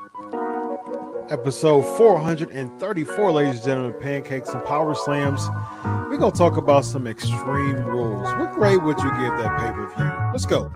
Episode 434, ladies and gentlemen, Pancakes and Power Slams. We're going to talk about some extreme rules. What grade would you give that pay-per-view? Let's go.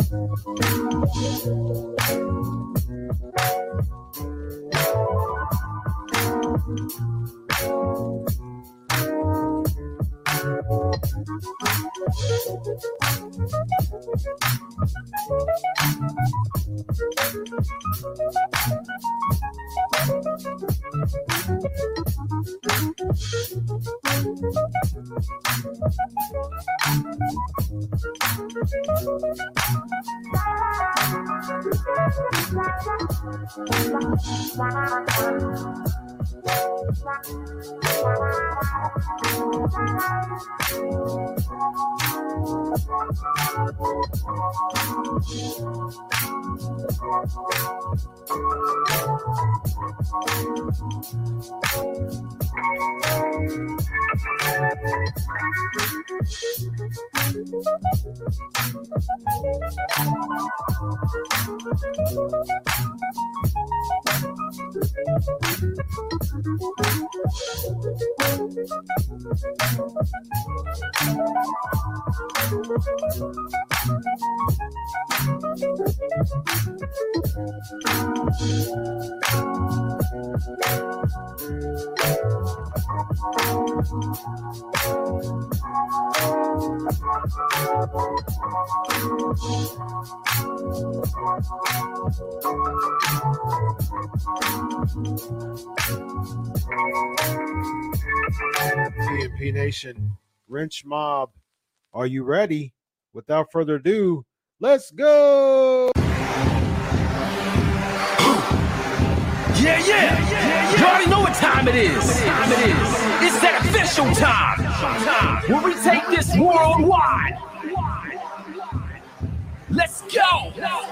PNP Nation, Wrench Mob, are you ready? Without further ado, let's go! Yeah. You already know what time it is. It's that official time. Where we take this worldwide. Let's go.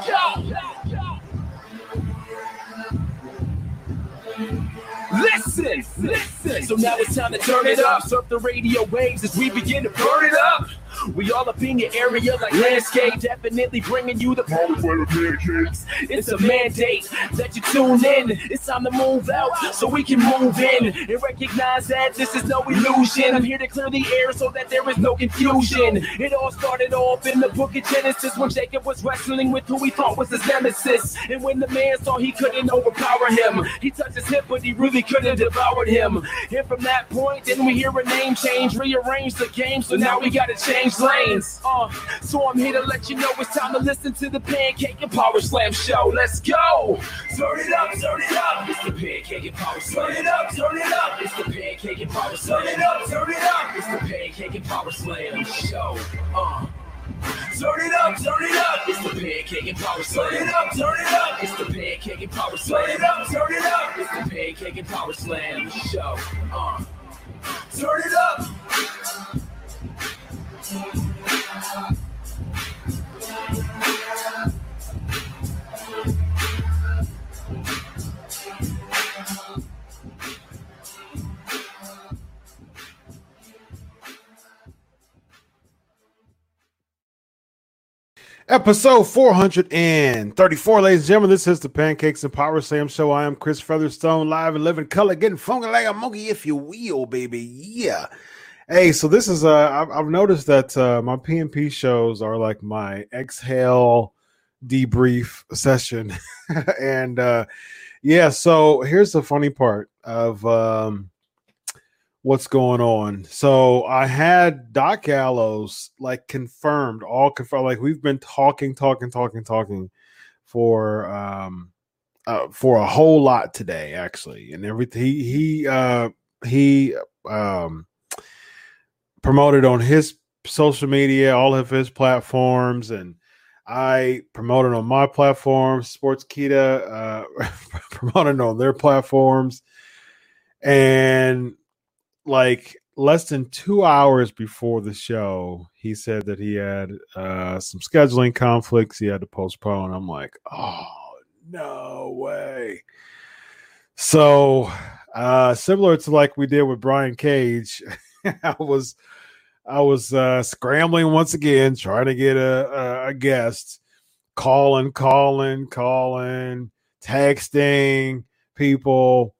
Listen. So now it's time to turn it up. Surf the radio waves as we begin to burn it up. We all up in your area like landscape, definitely bringing you the power of pancakes. It's a mandate that you tune in. It's time to move out so we can move in and recognize that this is no illusion. I'm here to clear the air so that there is no confusion. It all started off in the book of Genesis when Jacob was wrestling with who he thought was his nemesis. And when the man saw he couldn't overpower him, he touched his hip but he really couldn't devour him. And from that point, then we hear a name change, rearrange the game, so now we gotta change lanes. So I'm here to let you know it's time to listen to the Pancake and Power Slam show. Let's go. Turn it up. It's the Pancake and Power Slam. Turn it up. It's the Pancake and Power Slam. Turn it up. It's the Pancake and Power Slam show. Turn it up. It's the Pancake and Power Slam. Turn it up. It's the Pancake and Power Slam. Turn it up. It's the Pancake and Power Slam show. Turn it up. Episode 434, ladies and gentlemen. This is the Pancakes and Power Slam show. I am Chris Featherstone, live and living color, getting funky like a monkey, if you will, baby. Yeah. Hey, so this is I've noticed that my PNP shows are like my exhale debrief session. And yeah, so here's the funny part of what's going on. So I had Doc Gallows like confirmed, like we've been talking for a whole lot today, actually, and everything. He promoted on his social media, all of his platforms, and I promoted on my platform, Sportskeeda, promoted on their platforms, and like less than 2 hours before the show, he said that he had some scheduling conflicts. He had to postpone. I'm like, oh, no way. So similar to like we did with Brian Cage, I was scrambling once again, trying to get a guest, calling, texting, people,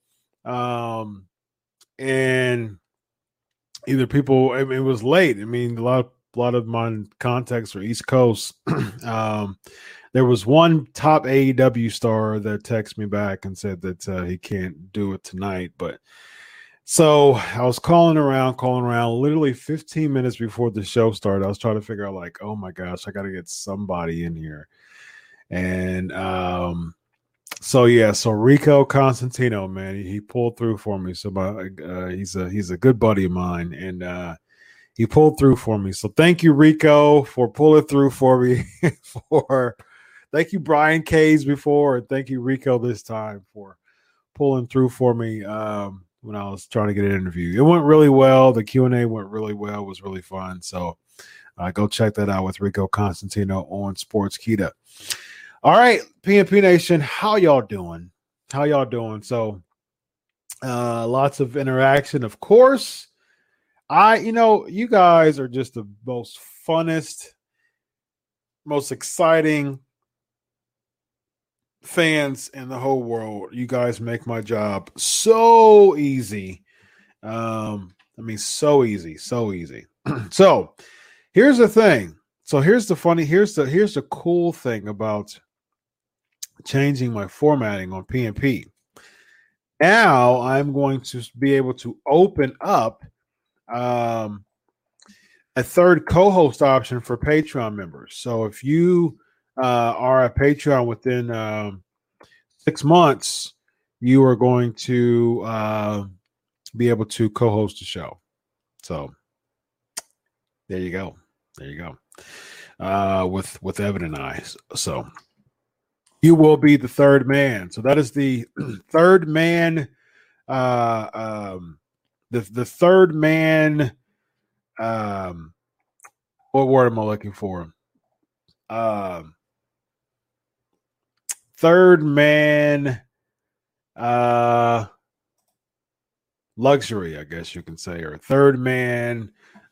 and either people. I mean, it was late. I mean, a lot of my contacts are East Coast. There was one top AEW star that texted me back and said that he can't do it tonight. But so I was calling around, literally 15 minutes before the show started. I was trying to figure out, like, oh my gosh, I got to get somebody in here. And so Rico Constantino, man, he pulled through for me. So he's a good buddy of mine, and he pulled through for me. So thank you, Rico, for pulling through for me. Thank you, Brian Case before, and thank you, Rico, this time for pulling through for me when I was trying to get an interview. It went really well. The Q&A went really well. It was really fun. So go check that out with Rico Constantino on Sportskeeda. All right, PNP Nation, how y'all doing? So lots of interaction, of course. You guys are just the most funnest, most exciting fans in the whole world. You guys make my job so easy. So easy. So here's the thing. Here's the cool thing about changing my formatting on PNP. Now I'm going to be able to open up a third co-host option for Patreon members. So if you are a Patreon within 6 months, you are going to be able to co-host the show. So there you go. With Evan and I. So you will be the third man. So that is the third man. The third man. What word am I looking for? Third man luxury, I guess you can say, or third man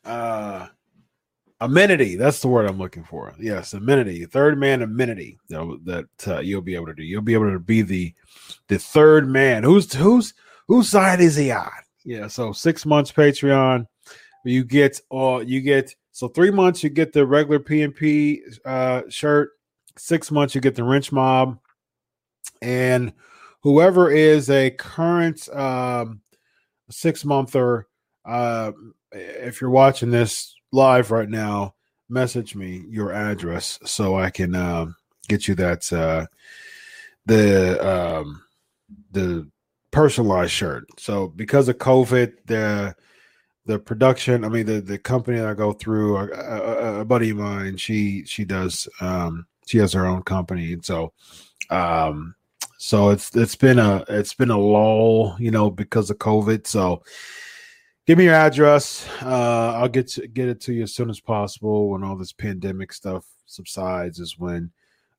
amenity. That's the word I'm looking for. Yes, amenity. Third man amenity that you'll be able to do. You'll be able to be the third man. Whose side is he on? Yeah. So 6 months Patreon, you get 3 months you get the regular PNP shirt. 6 months you get the Wrench Mob, and whoever is a current 6-monther, if you're watching this live right now, message me your address so I can get you that the personalized shirt. So because of COVID, the production, the company that I go through, a buddy of mine, she does she has her own company, and so it's been a lull, because of COVID. So give me your address. I'll get it to you as soon as possible. When all this pandemic stuff subsides is when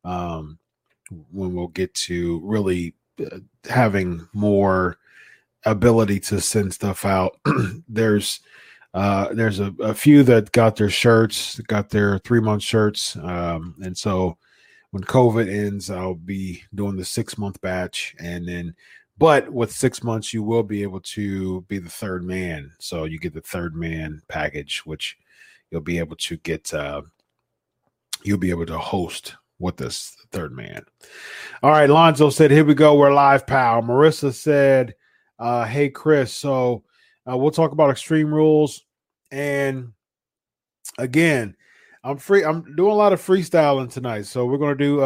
we'll get to really having more ability to send stuff out. There's a few that got their shirts, got their 3-month shirts, and so when COVID ends, I'll be doing the 6-month batch, but with 6 months, you will be able to be the third man. So you get the third man package, which you'll be able to get. You'll be able to host with this third man. All right, Lonzo said, "Here we go. We're live, pal." Marissa said, "Hey, Chris. So we'll talk about Extreme Rules, and again, I'm free. I'm doing a lot of freestyling tonight, so we're going to do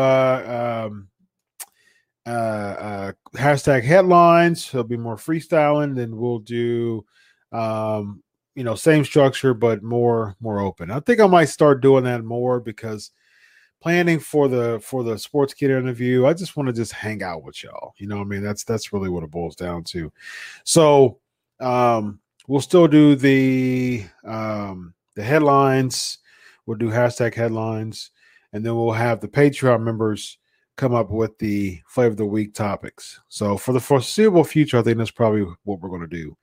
hashtag headlines. There'll be more freestyling. Then we'll do same structure but more open. I think I might start doing that more because planning for the Sportskeeda interview, I just want to just hang out with y'all. That's really what it boils down to. So we'll still do the headlines. We'll do hashtag headlines, and then we'll have the Patreon members come up with the flavor of the week topics. So for the foreseeable future, I think that's probably what we're going to do.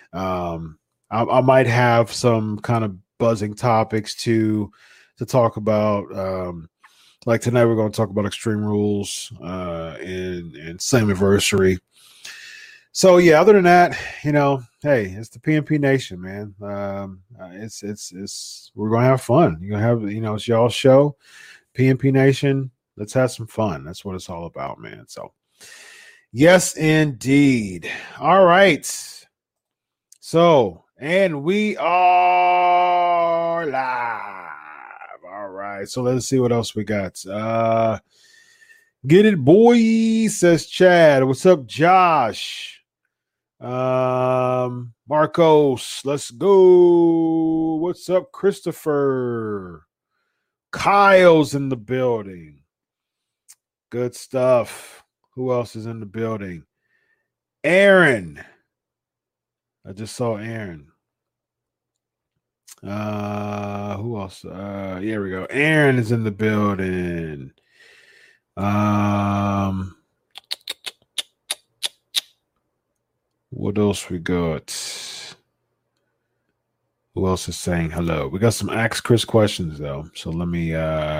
I might have some kind of buzzing topics to talk about. Like tonight, we're going to talk about Extreme Rules and Slammiversary. So yeah, other than that, hey, it's the PNP Nation, man. It's we're gonna have fun. You're gonna have, it's y'all's show, PNP Nation. Let's have some fun. That's what it's all about, man. So yes, indeed. All right. So, and we are live. All right. So let's see what else we got. Get it, boy, says Chad. What's up, Josh? Marcos, let's go. What's up, Christopher? Kyle's in the building. Good stuff. Who else is in the building? Aaron. I just saw Aaron. Who else? Here we go. Aaron is in the building. What else we got? Who else is saying hello? We got some Ask Chris questions though. So let me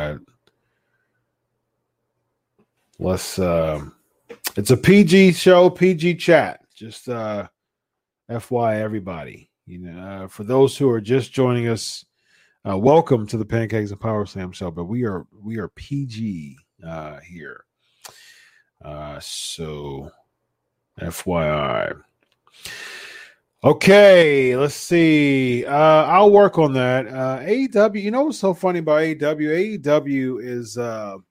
it's a PG show, PG chat. Just FY everybody. For those who are just joining us, welcome to the Pancakes and Power Slam show. But we are PG here. So FYI. Okay, let's see. I'll work on that. AEW, you know what's so funny about AEW? AEW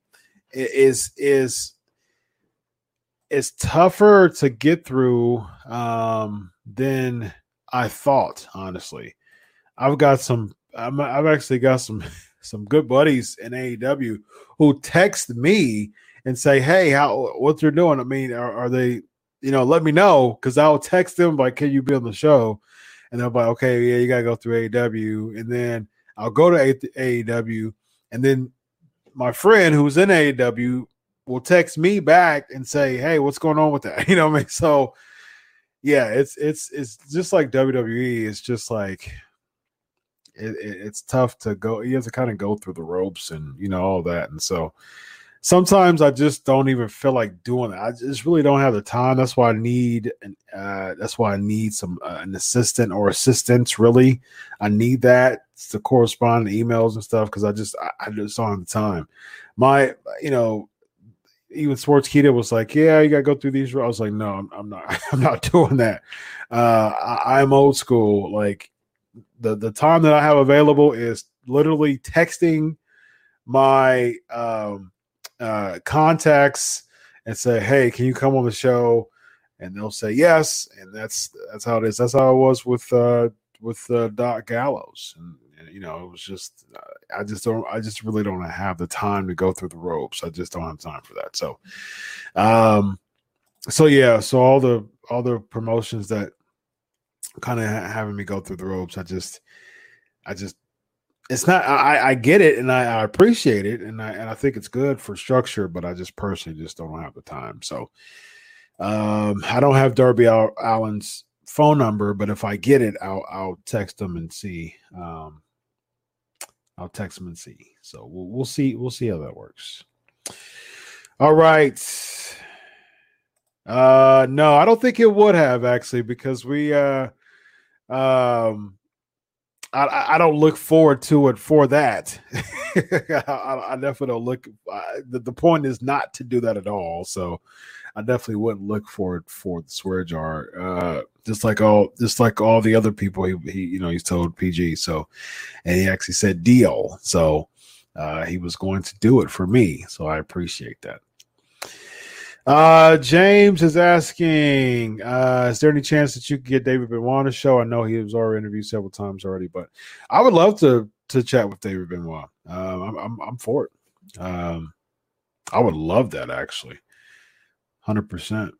is tougher to get through than I thought, honestly. I've actually got some good buddies in AEW who text me and say, "Hey, what they're doing? I mean, are they, let me know," because I'll text them like, "Can you be on the show?" And they'll be like, "Okay, yeah, you gotta go through AEW." And then I'll go to AEW, and then my friend who's in AEW will text me back and say, "Hey, what's going on with that?" You know what I mean? So yeah, it's just like WWE. It's just like it's tough to go. You have to kind of go through the ropes and all that. And so sometimes I just don't even feel like doing it. I just really don't have the time. That's why I need some an assistant or assistants. Really, I need that to correspond to emails and stuff because I just don't have the time. Even Sportskeeda was like, "Yeah, you gotta go through these." I was like, "No, I'm not. I'm not doing that. I'm old school. Like the time that I have available is literally texting my contacts and say, "Hey, can you come on the show?" And they'll say yes, and that's how it is. That's how it was with Doc Gallows, and it was just I just really don't have the time to go through the ropes. I just don't have time for that. So, so all the promotions that kind of having me go through the ropes, I just it's not. I get it and I appreciate it and I think it's good for structure, but I just personally just don't have the time. So, I don't have Darby Allin's phone number, but if I get it, I'll text him and see. I'll text him and see. So we'll see how that works. All right. No, I don't think it would have actually because we I don't look forward to it for that. I definitely don't look. The point is not to do that at all. So I definitely wouldn't look for it for the swear jar. Just like all the other people he's told PG. So, and he actually said deal. So he was going to do it for me. So I appreciate that. James is asking, is there any chance that you could get David Benoit on the show? I know he was already interviewed several times already, but I would love to chat with David Benoit. I'm for it. I would love that actually. 100%.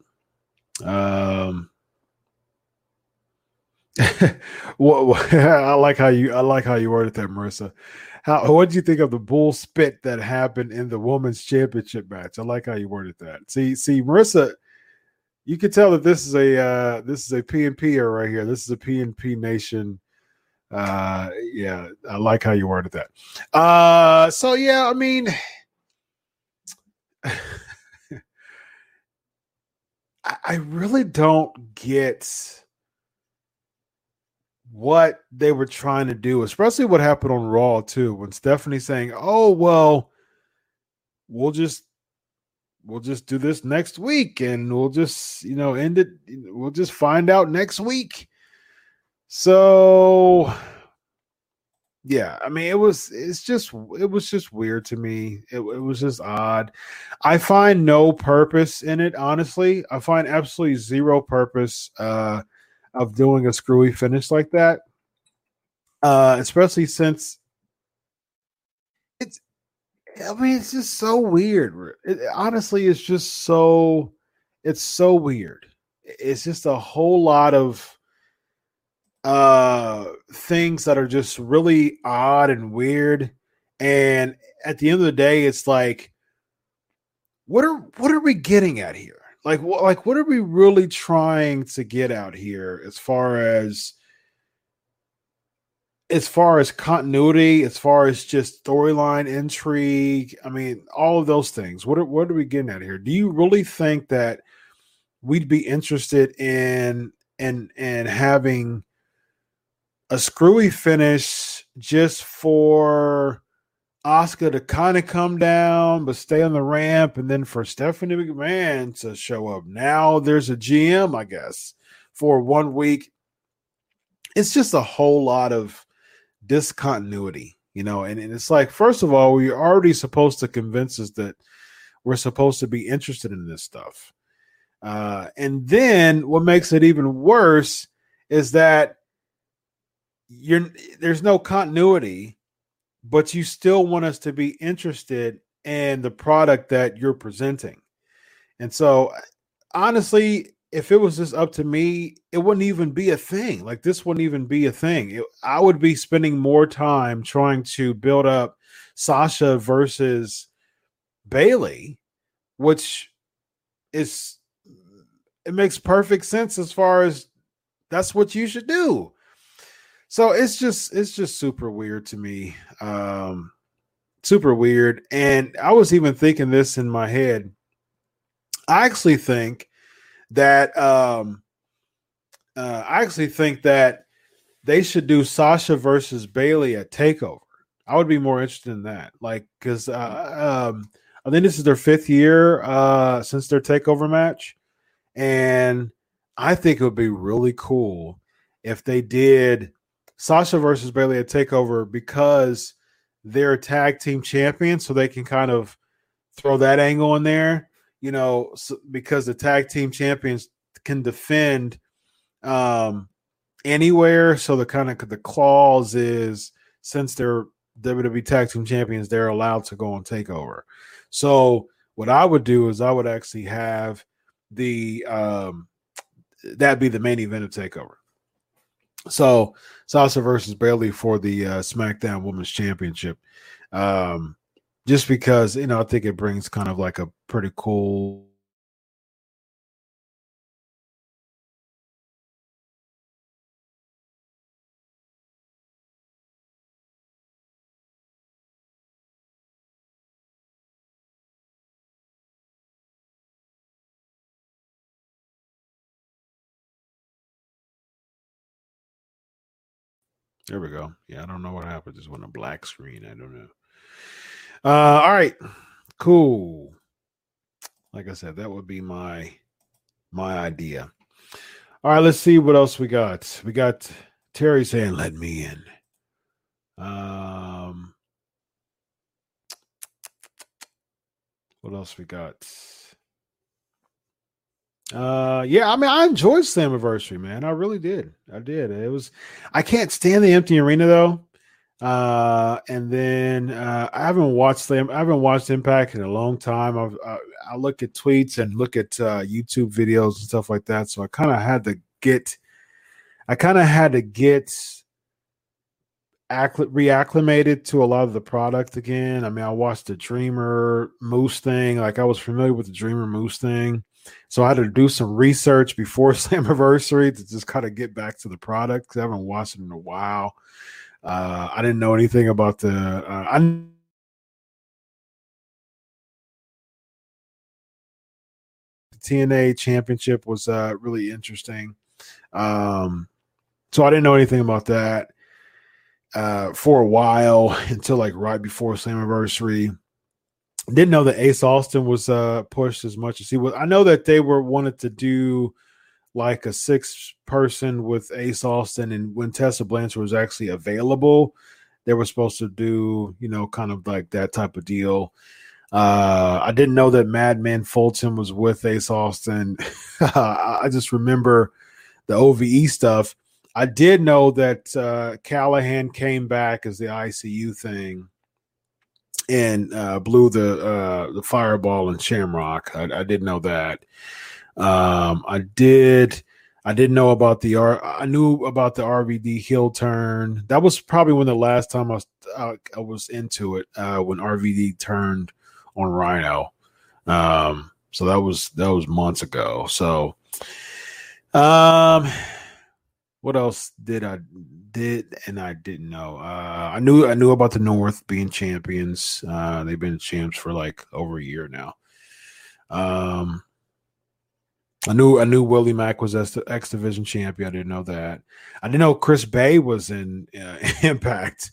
I like how you worded that, Marissa. What did you think of the bull spit that happened in the women's championship match? I like how you worded that. See, Marissa, you can tell that this is a PNP right here. This is a PNP Nation. Yeah, I like how you worded that. So yeah, I mean, I really don't get what they were trying to do, especially what happened on Raw too, when Stephanie's saying, "Oh well, we'll just do this next week, and we'll just end it. We'll just find out next week." So yeah, I mean, it was just weird to me. It was just odd. I find no purpose in it, honestly. I find absolutely zero purpose of doing a screwy finish like that. Especially since it's I mean, it's just so weird. Honestly, it's so weird. It's just a whole lot of things that are just really odd and weird. And at the end of the day, it's like, what are we getting at here? Like what are we really trying to get out here as far as continuity, as far as just storyline intrigue? I mean, all of those things. What are we getting at here? Do you really think that we'd be interested in having a screwy finish just for Asuka to kind of come down but stay on the ramp, and then for Stephanie McMahon to show up? Now there's a GM, I guess, for 1 week. It's just a whole lot of discontinuity, and it's like, first of all, we're already supposed to convince us that we're supposed to be interested in this stuff. And then what makes it even worse is that there's no continuity, but you still want us to be interested in the product that you're presenting. And so, honestly, if it was just up to me, it wouldn't even be a thing. Like, this wouldn't even be a thing. I would be spending more time trying to build up Sasha versus Bayley, which it makes perfect sense as far as that's what you should do. So it's just super weird to me. Super weird. And I was even thinking this in my head. I actually think that they should do Sasha versus Bayley at TakeOver. I would be more interested in that. Like, because I think this is their 5th year since their TakeOver match. And I think it would be really cool if they did Sasha versus Bayley at TakeOver, because they're tag team champions, so they can kind of throw that angle in there, because the tag team champions can defend anywhere. So the clause is, since they're WWE tag team champions, they're allowed to go on TakeOver. So what I would do is I would actually have that'd be the main event of TakeOver. So Sasha versus Bayley for the SmackDown Women's Championship. Just because, I think it brings kind of like a pretty cool There we go. Yeah, I don't know what happened. Just went a black screen. I don't know. All right. Cool. Like I said, that would be my idea. All right, let's see what else we got. We got Terry saying, "Let me in." What else we got? Yeah, I mean, I enjoyed Slammiversary, man. I really did. I can't stand the empty arena though. And then I haven't watched Impact in a long time. I look at tweets and look at YouTube videos and stuff like that. So I kind of had to get reacclimated to a lot of the product again. I mean, I watched the Dreamer Moose thing. Like, I was familiar with the Dreamer Moose thing. So I had to do some research before Slammiversary to just kind of get back to the product, because I haven't watched it in a while. I didn't know anything about the the TNA championship was really interesting. So I didn't know anything about that for a while until like right before Slammiversary. Didn't know that Ace Austin was pushed as much as he was. I know that they wanted to do like a 6-person with Ace Austin, and when Tessa Blanchard was actually available, they were supposed to do, kind of like that type of deal. I didn't know that Madman Fulton was with Ace Austin. I just remember the OVE stuff. I did know that Callahan came back as the ICU thing and blew the fireball in Shamrock. I did know that. I didn't know about I knew about the RVD heel turn. That was probably when the last time I was into it, when RVD turned on Rhino. So that was months ago. So, what else did I didn't know? I knew about the North being champions. They've been champs for like over a year now. I knew Willie Mack was X Division champion. I didn't know that. I didn't know Chris Bay was in Impact.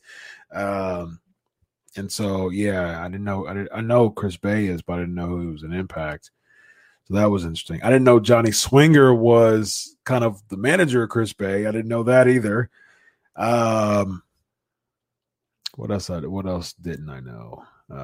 And so, yeah, I didn't know. I know Chris Bay is, but I didn't know he was in Impact. So that was interesting. I didn't know Johnny Swinger was kind of the manager of Chris Bay. I didn't know that either. What else didn't I know?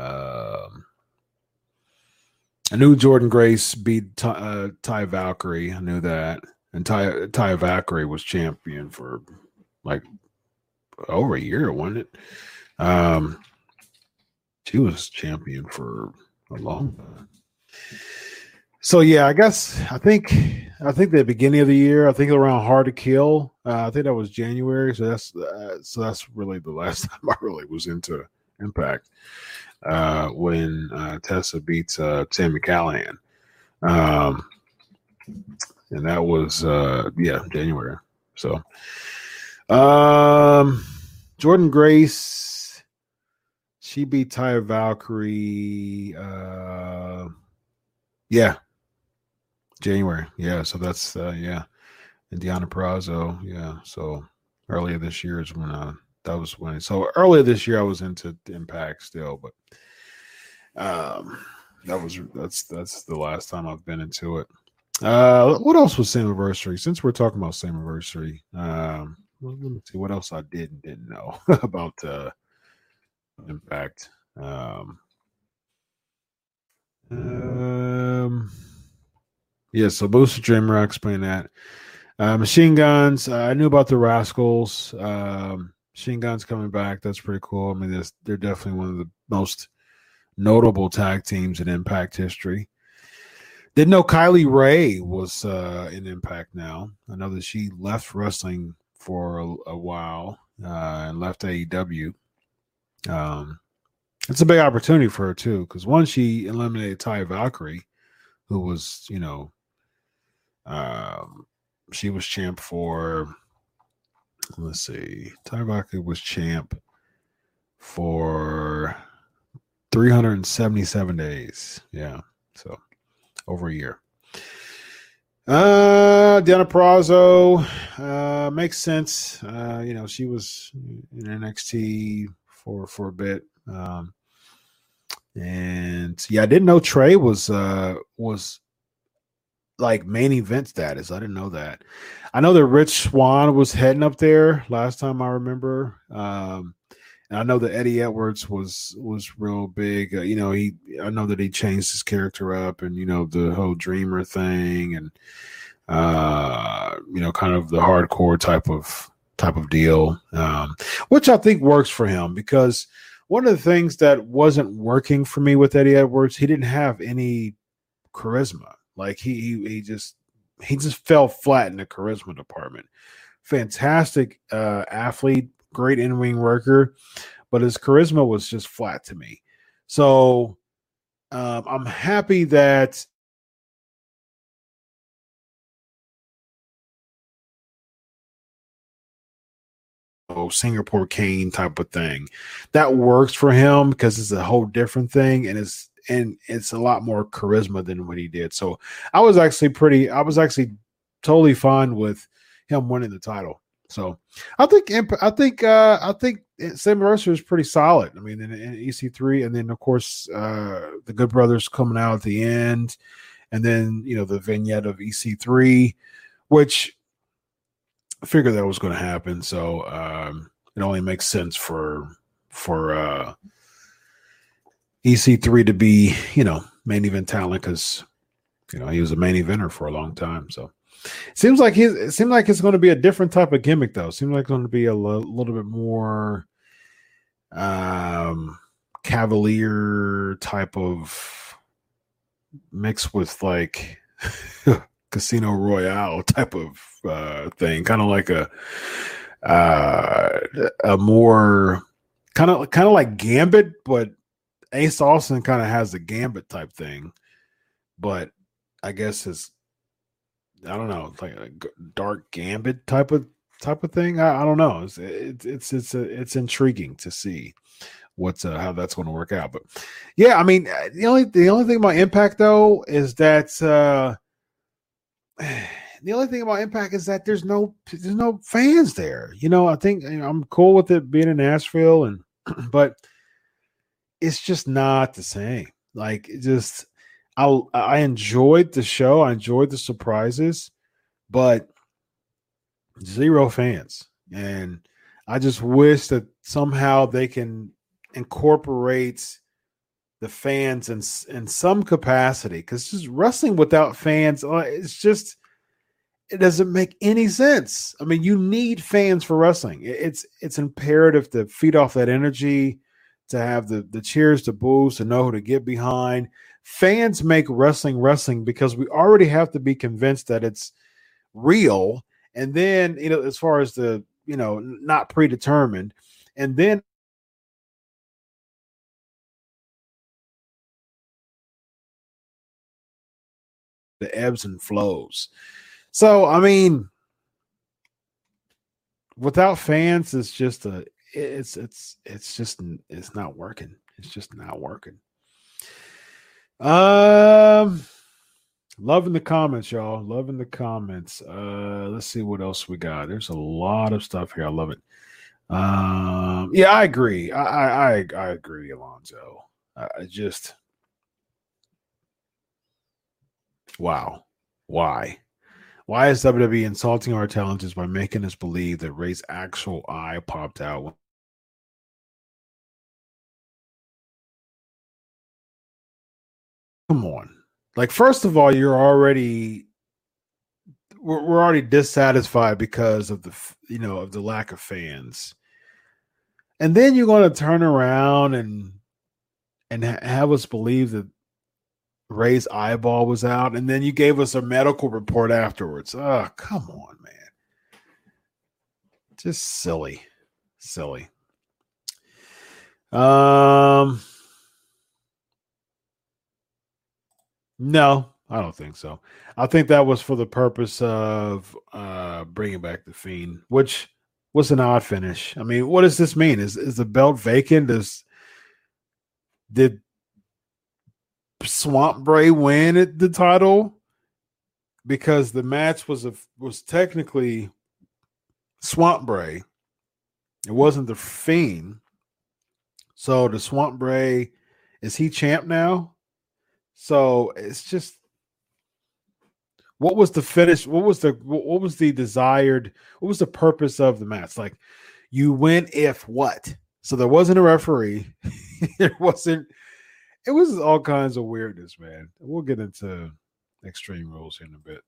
I knew Jordan Grace beat Ty Valkyrie. I knew that. And Ty Valkyrie was champion for like over a year, wasn't it? She was champion for a long time. So yeah, I think the beginning of the year, I think around Hard to Kill, I think that was January. So that's really the last time I really was into Impact, when Tessa beats Sami Callihan, and that was January. So Jordan Grace, she beat Ty Valkyrie, January. Yeah, so that's and Deonna Purrazzo. Yeah, so earlier this year is when that was when. So earlier this year I was into Impact still, but that's the last time I've been into it. What else was Slammiversary? Since we're talking about Slammiversary, let me see what else I didn't know about Impact. Yeah, so Booster Dreamer, I explained that. Machine Guns, I knew about the Rascals. Machine Guns coming back, that's pretty cool. I mean, they're definitely one of the most notable tag teams in Impact history. Didn't know Kylie Ray was in Impact now. I know that she left wrestling for a while and left AEW. It's a big opportunity for her, too, because one, she eliminated Ty Valkyrie, who was, she was champ for, let's see, Ty Valkyrie was champ for 377 days. Yeah, so over a year. Deonna Purrazzo, makes sense. She was in NXT for a bit. And yeah, I didn't know Trey was like main event status. I didn't know that. I know that Rich Swann was heading up there last time I remember. And I know that Eddie Edwards was real big. I know that he changed his character up, and the whole Dreamer thing, and kind of the hardcore type of deal, which I think works for him, because one of the things that wasn't working for me with Eddie Edwards, he didn't have any charisma. Like he just fell flat in the charisma department. Fantastic athlete, great in-ring worker, but his charisma was just flat to me. So I'm happy that Singapore Cane type of thing that works for him, because it's a whole different thing, and and it's a lot more charisma than what he did. So I was actually totally fine with him winning the title. So I think Sam Mercer is pretty solid. I mean, in EC3, and then of course the Good Brothers coming out at the end, and then the vignette of EC3, which I figured that was going to happen. So it only makes sense for EC3 to be main event talent, because he was a main eventer for a long time. So. It seems like it's going to be a different type of gimmick, though. It seems like it's going to be a little bit more cavalier type of mix with like Casino Royale type of thing, kind of like a more kind of like Gambit, but Ace Austin kind of has the Gambit type thing, but I guess I don't know, like a dark Gambit type of thing. I don't know. It's intriguing to see how that's going to work out. But yeah, I mean, the only thing about Impact though is that there's no fans there. I think I'm cool with it being in Nashville, but it's just not the same. Like it just. I enjoyed the show. I enjoyed the surprises, but zero fans. And I just wish that somehow they can incorporate the fans in some capacity, because just wrestling without fans, it doesn't make any sense. I mean, you need fans for wrestling. It's imperative to feed off that energy, to have the cheers, the boos, to know who to get behind. Fans make wrestling because we already have to be convinced that it's real. And then, as far as the, not predetermined, and then the ebbs and flows. So, I mean, without fans, it's not working. It's just not working. Loving the comments, y'all. Loving the comments. Let's see what else we got. There's a lot of stuff here. I love it. Yeah, I agree. I agree, Alonzo. I just wow. Why is WWE insulting our talents by making us believe that Ray's actual eye popped out? Come on. Like, first of all, we're already dissatisfied because of the lack of fans. And then you're going to turn around and have us believe that Ray's eyeball was out, and then you gave us a medical report afterwards. Oh, come on, man. Just silly. No, I don't think so. I think that was for the purpose of bringing back the Fiend, which was an odd finish. I mean, what does this mean? Is the belt vacant? Did Swamp Bray win the title? Because the match was technically Swamp Bray. It wasn't the Fiend. So the Swamp Bray, is he champ now? So it's just, what was the finish? What was the purpose of the match? Like, you win if what? So there wasn't a referee. It was all kinds of weirdness, man. We'll get into Extreme Rules here in a bit.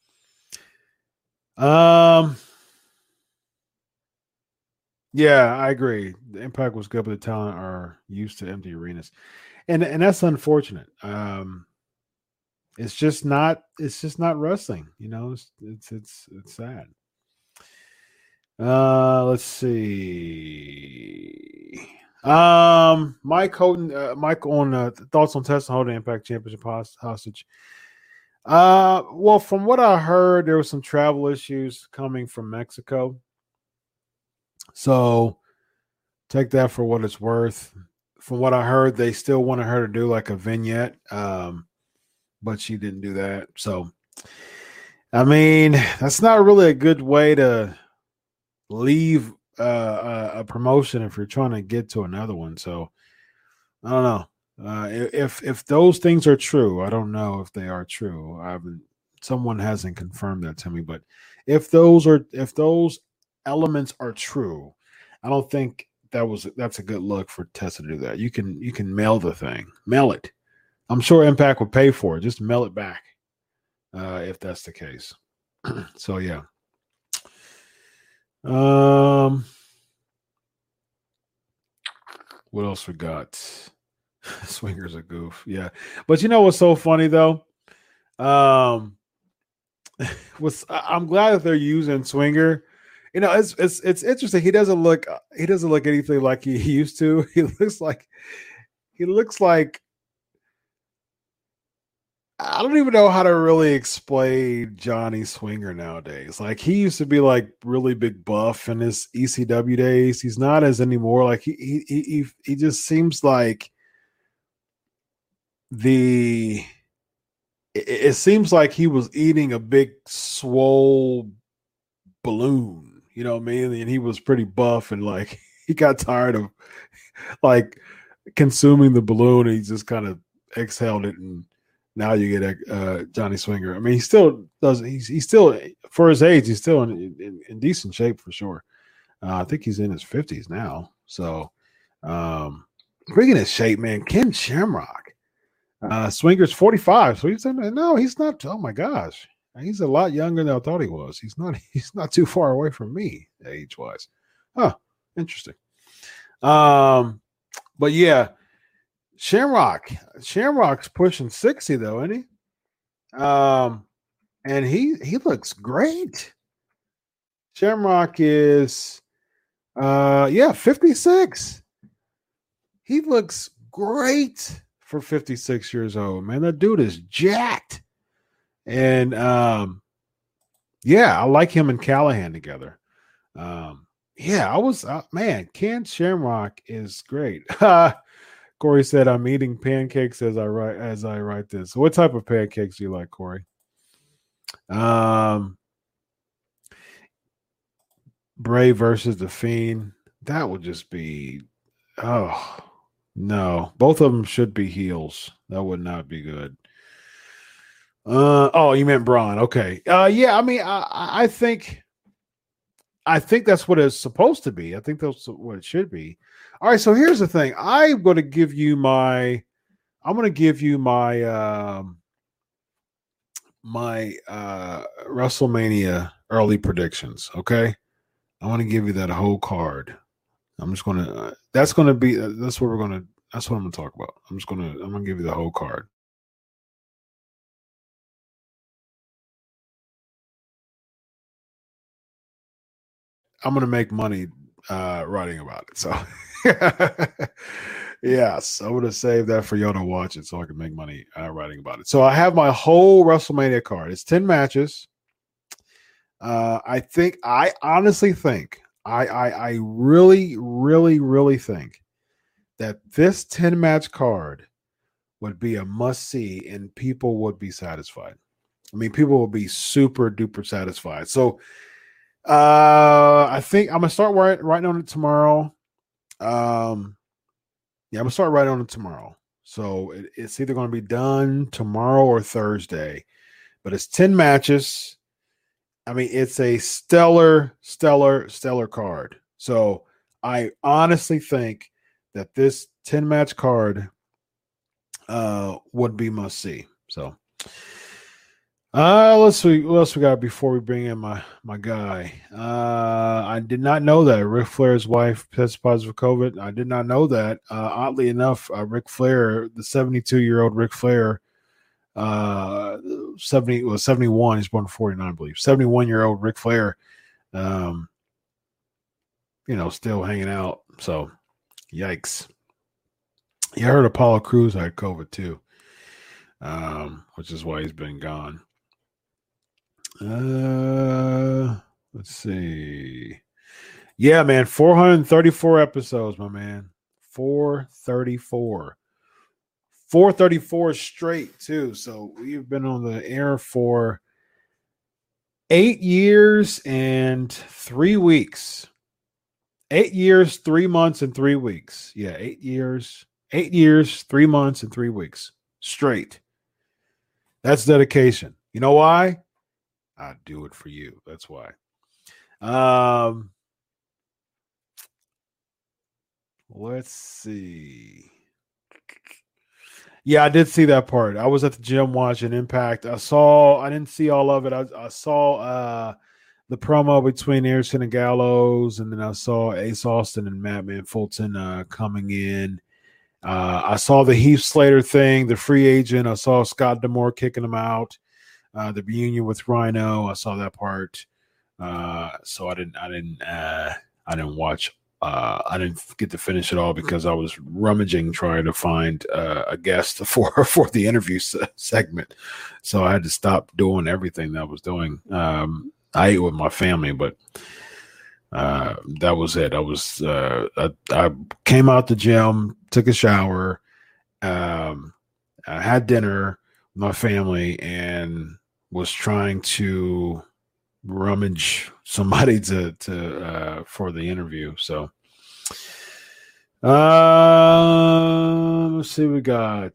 Yeah, I agree. The Impact was good, but the talent are used to empty arenas. And that's unfortunate. It's just not wrestling, it's sad. Let's see. Mike on thoughts on Tessa holding Impact Championship hostage. Well, from what I heard, there was some travel issues coming from Mexico. So take that for what it's worth. from what I heard, they still wanted her to do like a vignette, but she didn't do that. So, I mean, that's not really a good way to leave a promotion if you're trying to get to another one. So, I don't know. If those things are true, I don't know if they are true. Someone hasn't confirmed that to me, but if those elements are true, I don't think that's a good look for Tessa to do that. You can mail the thing, mail it. I'm sure Impact would pay for it. Just mail it back if that's the case. So yeah. What else we got? Swinger's a goof, yeah. But you know what's so funny though? I'm glad that they're using Swinger. You know, it's interesting. He doesn't look anything like he used to. He looks like I don't even know how to really explain Johnny Swinger nowadays. Like he used to be like really big buff in his ECW days. He's not as anymore. Like he just seems like it seems like he was eating a big swole balloon, you know what I mean? And he was pretty buff and like he got tired of like consuming the balloon and he just kind of exhaled it, and now you get Johnny Swinger. I mean, he still does. He's still, for his age, he's still in decent shape for sure. I think he's in his 50s now. So, speaking of shape, man, Ken Shamrock, Swinger's 45. So he's not. Oh my gosh, he's a lot younger than I thought he was. He's not too far away from me age wise. Huh, interesting. But yeah. Shamrock's pushing 60 though, isn't he? And he looks great. Shamrock is 56. He looks great for 56 years old, man. That dude is jacked. And I like him and Callahan together. Ken Shamrock is great. Corey said, "I'm eating pancakes as I write this." What type of pancakes do you like, Corey? Bray versus the Fiend. That would just be, oh no. Both of them should be heels. That would not be good. You meant Braun. Okay. Yeah. I mean, I think that's what it's supposed to be. I think that's what it should be. All right, so here's the thing. I'm going to give you my WrestleMania early predictions. Okay, I want to give you that whole card. I'm just going to. That's what I'm going to talk about. I'm going to give you the whole card. I'm going to make money writing about it. So, yes, I'm going to save that for y'all to watch it so I can make money writing about it. So I have my whole WrestleMania card. It's 10 matches. I honestly think, I really, really, really think that this 10 match card would be a must see and people would be satisfied. I mean, people will be super duper satisfied. So, I think I'm gonna start writing on it tomorrow. I'm gonna start writing on it tomorrow. So it's either gonna be done tomorrow or Thursday, but it's 10 matches. I mean, it's a stellar card. So I honestly think that this 10 match card would be must see. So let's see what else we got before we bring in my guy. I did not know that Ric Flair's wife tested positive for COVID. I did not know that. Oddly enough, Ric Flair, the 72-year-old Ric Flair, 71. He's born in 49, I believe. 71-year-old Ric Flair, still hanging out. So, yikes. Yeah, I heard Apollo Crews had COVID too, which is why he's been gone. Let's see. Yeah, man, 434 episodes, my man. 434. 434 straight, too. So we've been on the air for 8 years and 3 weeks. 8 years, 3 months, and 3 weeks. Yeah, 8 years, 3 months, and 3 weeks straight. That's dedication. You know why? I do it for you. That's why. Let's see. Yeah, I did see that part. I was at the gym watching Impact. I didn't see all of it. I saw the promo between Anderson and Gallows, and then I saw Ace Austin and Madman Fulton coming in. I saw the Heath Slater thing, the free agent. I saw Scott D'Amore kicking him out. The reunion with Rhino. I saw that part. So I didn't watch. I didn't get to finish it all because I was rummaging trying to find a guest for the interview segment. So I had to stop doing everything that I was doing. I ate with my family, but that was it. I came out the gym, took a shower, I had dinner with my family, and was trying to rummage somebody to for the interview. So let's see, what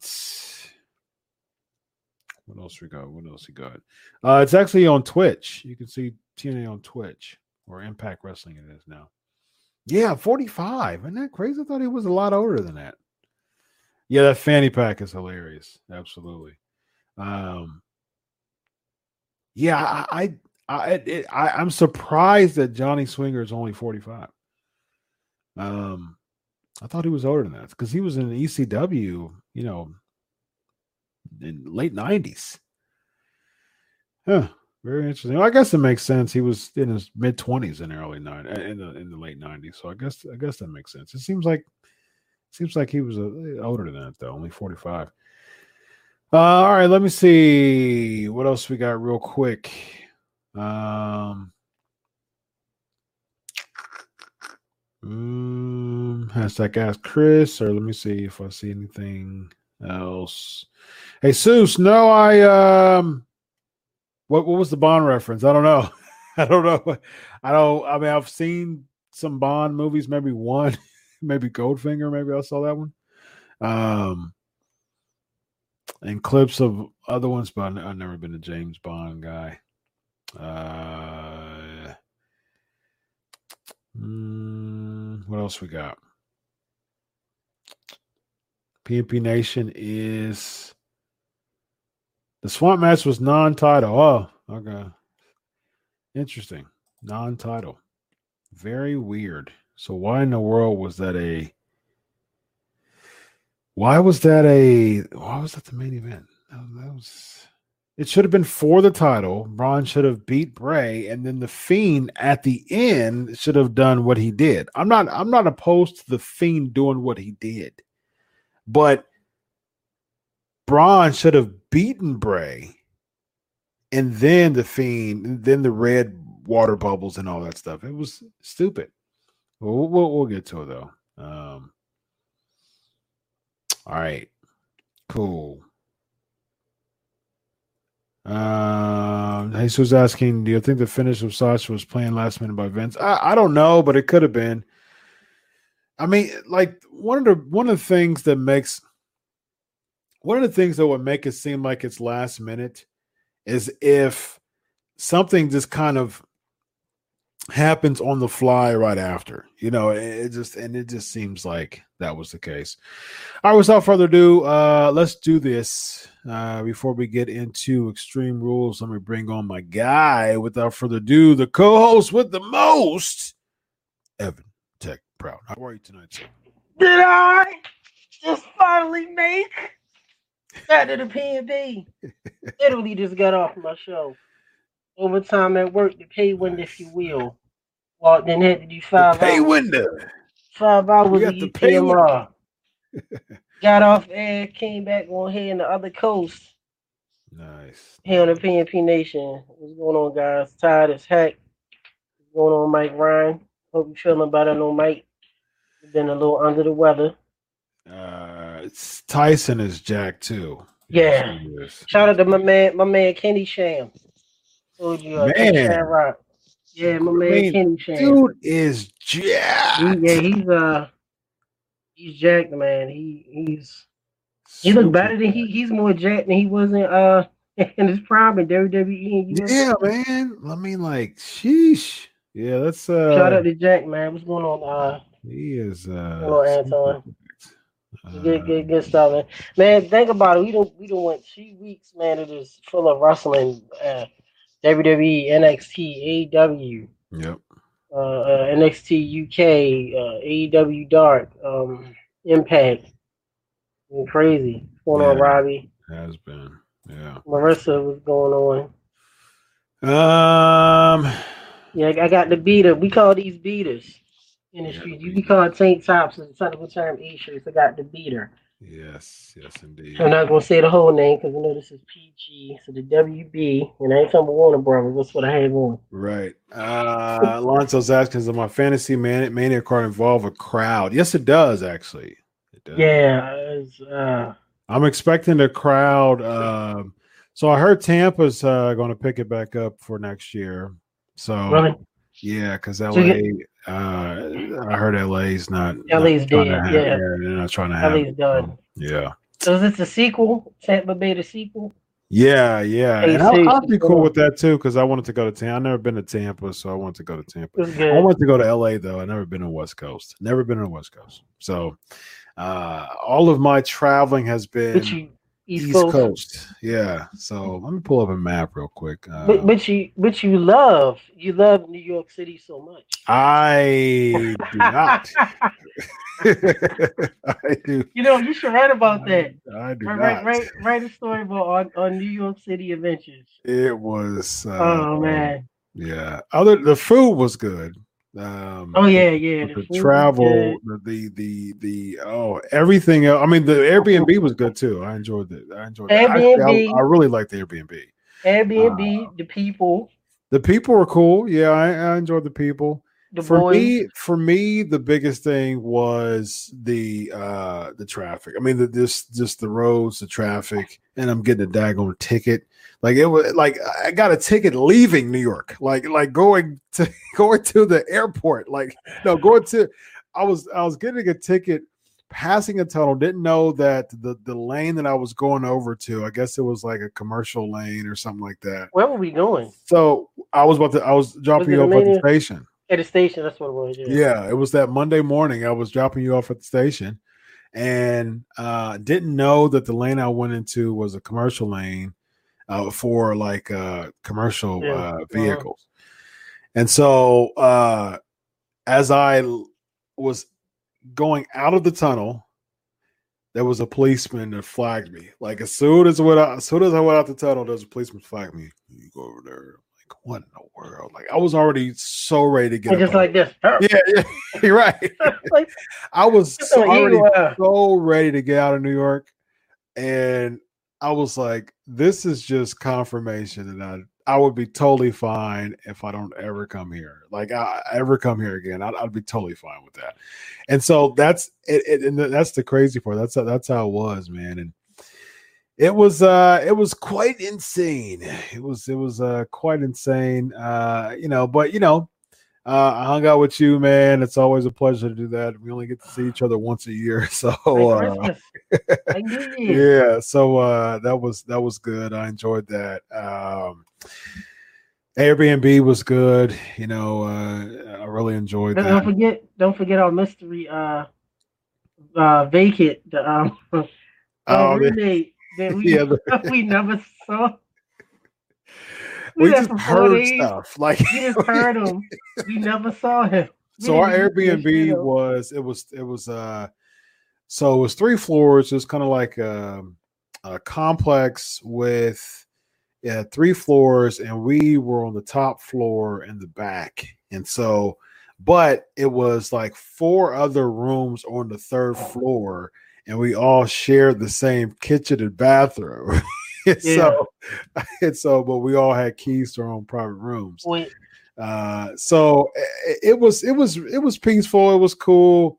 else we got? It's actually on Twitch. You can see TNA on Twitch, or Impact Wrestling it is now. Yeah, 45. Isn't that crazy? I thought he was a lot older than that. Yeah, that fanny pack is hilarious. Absolutely. Yeah, I'm surprised that Johnny Swinger is only 45. I thought he was older than that because he was in ECW, in late 90s. Huh. Very interesting. Well, I guess it makes sense. He was in his mid 20s in the early in the late 90s. So I guess that makes sense. It seems like he was older than that though, only 45. All right, let me see what else we got real quick. Hashtag ask Chris, or let me see if I see anything else. Hey, Seuss, no, what was the Bond reference? I don't know. I mean, I've seen some Bond movies, maybe one, maybe Goldfinger, maybe I saw that one. And clips of other ones, but I've never been a James Bond guy. What else we got? PNP Nation is the Swamp match was non-title. Oh, okay. Interesting. Non-title. Very weird. So why in the world was that why was that the main event? It should have been for the title. Braun should have beat Bray, and then the Fiend at the end should have done what he did. I'm not opposed to the Fiend doing what he did, but Braun should have beaten Bray, and then the Fiend, and then the red water bubbles and all that stuff. It was stupid. We'll get to it though. All right, cool. Jesus asking, do you think the finish of Sasha was planned last minute by Vince? I don't know, but it could have been. I mean, like one of the things that would make it seem like it's last minute is if something just kind of happens on the fly right after. It just seems like that was the case. All right, without further ado, let's do this. Before we get into Extreme Rules, let me bring on my guy. Without further ado, the co-host with the most, Evan Tech Proud. How are you tonight, sir? Did I just finally make that to the PNB? Literally just got off my show. Overtime at work, the pay window, if you will. Walked in, had to do 5 hours. Pay window. 5 hours of UTMR. Got off air, came back on here in the other coast. Nice. Here on the PNP Nation. What's going on, guys? Tired as heck. What's going on, Mike Ryan? Hope you're feeling better. No, Mike. You've been a little under the weather. Tyson is Jack too. Yeah. Shout out to my man Kenny Sham. Told you, Kenny Sham Rock. Yeah, my man Kenny Sham. Dude is jacked. He's jacked, man. He look better than he's more jacked than he was in his prime in WWE. Yeah, man. I mean, like, sheesh. Yeah, that's shout out to Jack, man. What's going on? He is hello, Anton. Good stuff, man. Man, think about it. We don't went 2 weeks, man. It is full of wrestling. WWE, NXT, AEW. Yep. NXT UK, AEW Dark, Impact. Crazy. What's going on, Robbie? Has been. Yeah. Marissa, what's going on? Yeah, I got the beater. We call these beaters in the street. You can call tank tops as a technical term, E-shirts. I got the beater. Yes, indeed. I'm not gonna say the whole name because I know this is PG. So the WB, and I ain't talking about Warner Brothers. That's what I have on. Right. Alonso's asking, does my fantasy mania card involve a crowd? Yes, it does. Actually, it does. Yeah. I'm expecting a crowd. So I heard Tampa's going to pick it back up for next year. So really? Yeah, because LA. I heard LA's not. LA's dead. They're not trying to have. LA's done. Yeah. So is this a sequel? Tampa Bay the sequel? Yeah. And I'll be cool with that too because I wanted to go to Tampa. I've never been to Tampa, so I wanted to go to Tampa. I wanted to go to LA though. I've never been to West Coast. Never been to the West Coast. So all of my traveling has been East Coast. Yeah. So let me pull up a map real quick. But you love New York City so much. I do not. I do. You should write about that. I do not. Write a story about on New York City adventures. It was. Oh man. Yeah. The food was good. The travel, everything else. I mean, the Airbnb was good too. I enjoyed it. Airbnb. I really liked the Airbnb. The people were cool. Yeah, I enjoyed the people. For me, the biggest thing was the traffic. I mean, just the roads, the traffic, and I'm getting a daggone ticket. Like it was like I got a ticket leaving New York, like going to the airport. I was getting a ticket passing a tunnel. Didn't know that the lane that I was going over to, I guess it was like a commercial lane or something like that. Where were we going? So I was dropping you off at the station. At the station, that's what it was. Yeah, it was that Monday morning. I was dropping you off at the station, and didn't know that the lane I went into was a commercial lane. For like commercial vehicles. And so as I was going out of the tunnel, there was a policeman that flagged me. Like as soon as I went out the tunnel, there was a policeman flagged me. You go over there. Like, what in the world? Like I was already so ready to get just like this. Yeah, you're right. I was already so ready to get out of New York. And I was like, this is just confirmation that I would be totally fine if I don't ever come here. Like I ever come here again, I'd be totally fine with that. And so that's it, and that's the crazy part. That's how it was, man. And it was quite insane. It was quite insane. I hung out with you, man. It's always a pleasure to do that. We only get to see each other once a year, so yeah. So that was good. I enjoyed that. Airbnb was good. I really enjoyed that. Don't forget our mystery vacant. Roommate that we never saw. We just heard stuff. Like we just heard him. We never saw him. So our Airbnb was 3 floors. It was kind of like a complex with 3 floors, and we were on the top floor in the back. And so, but it was like 4 other rooms on the 3rd floor, and we all shared the same kitchen and bathroom. But we all had keys to our own private rooms. So it was peaceful. It was cool,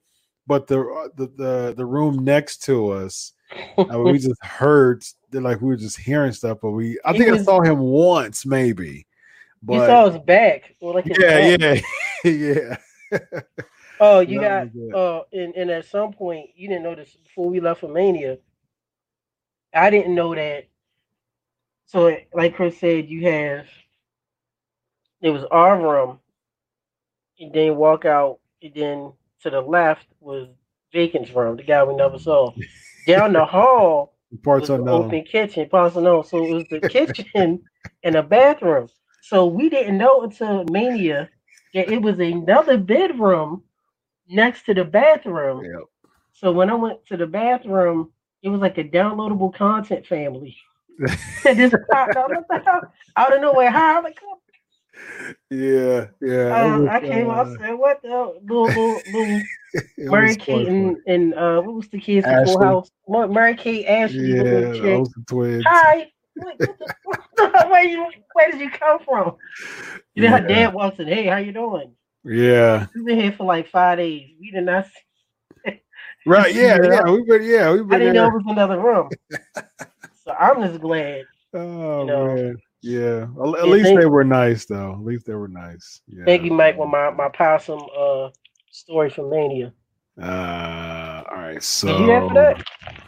but the room next to us, we just heard like we were just hearing stuff. But I think I saw him once, maybe. But you saw his back, or like his back. yeah. Oh, you got and at some point you didn't know this before we left for Mania. I didn't know that. So, like Chris said, it was our room, and then walk out, and then to the left was Vacant's room, the guy we never saw. Down the hall was the open kitchen, parts unknown. So it was the kitchen and a bathroom. So we didn't know until Mania that it was another bedroom next to the bathroom. Yep. So when I went to the bathroom, it was like a downloadable content family. Just popped out of nowhere. How? Like, yeah. I came out. I said, "What the little Mary Kate and what was the kids from Full House? Mary Kate, Ashley, yeah, those the twins. Hi. Like, where did you come from? And then her dad walks in. Hey, how you doing? Yeah, we've been here for like 5 days. We did not. Right? Yeah. We've been. I didn't know it was another room. So I'm just glad. Oh man. Yeah. At least they were nice, though. At least they were nice. Yeah. Thank you, Mike, with my possum story from Mania. All right. So. Did you have for that?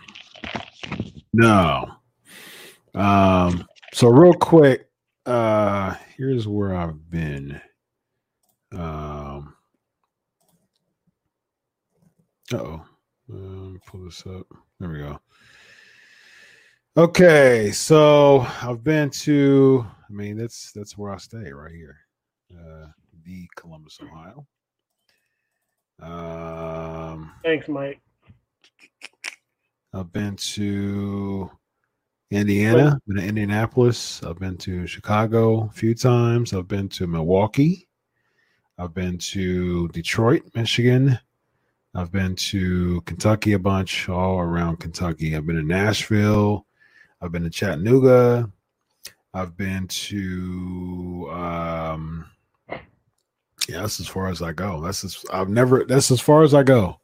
No. So real quick, here's where I've been. Pull this up. There we go. Okay, so I've been to. I mean, that's where I stay right here, the Columbus, Ohio. Thanks, Mike. I've been to Indiana, been to Indianapolis. I've been to Chicago a few times. I've been to Milwaukee. I've been to Detroit, Michigan. I've been to Kentucky a bunch, all around Kentucky. I've been to Nashville. I've been to Chattanooga. I've been to that's as far as I go. That's as far as I go.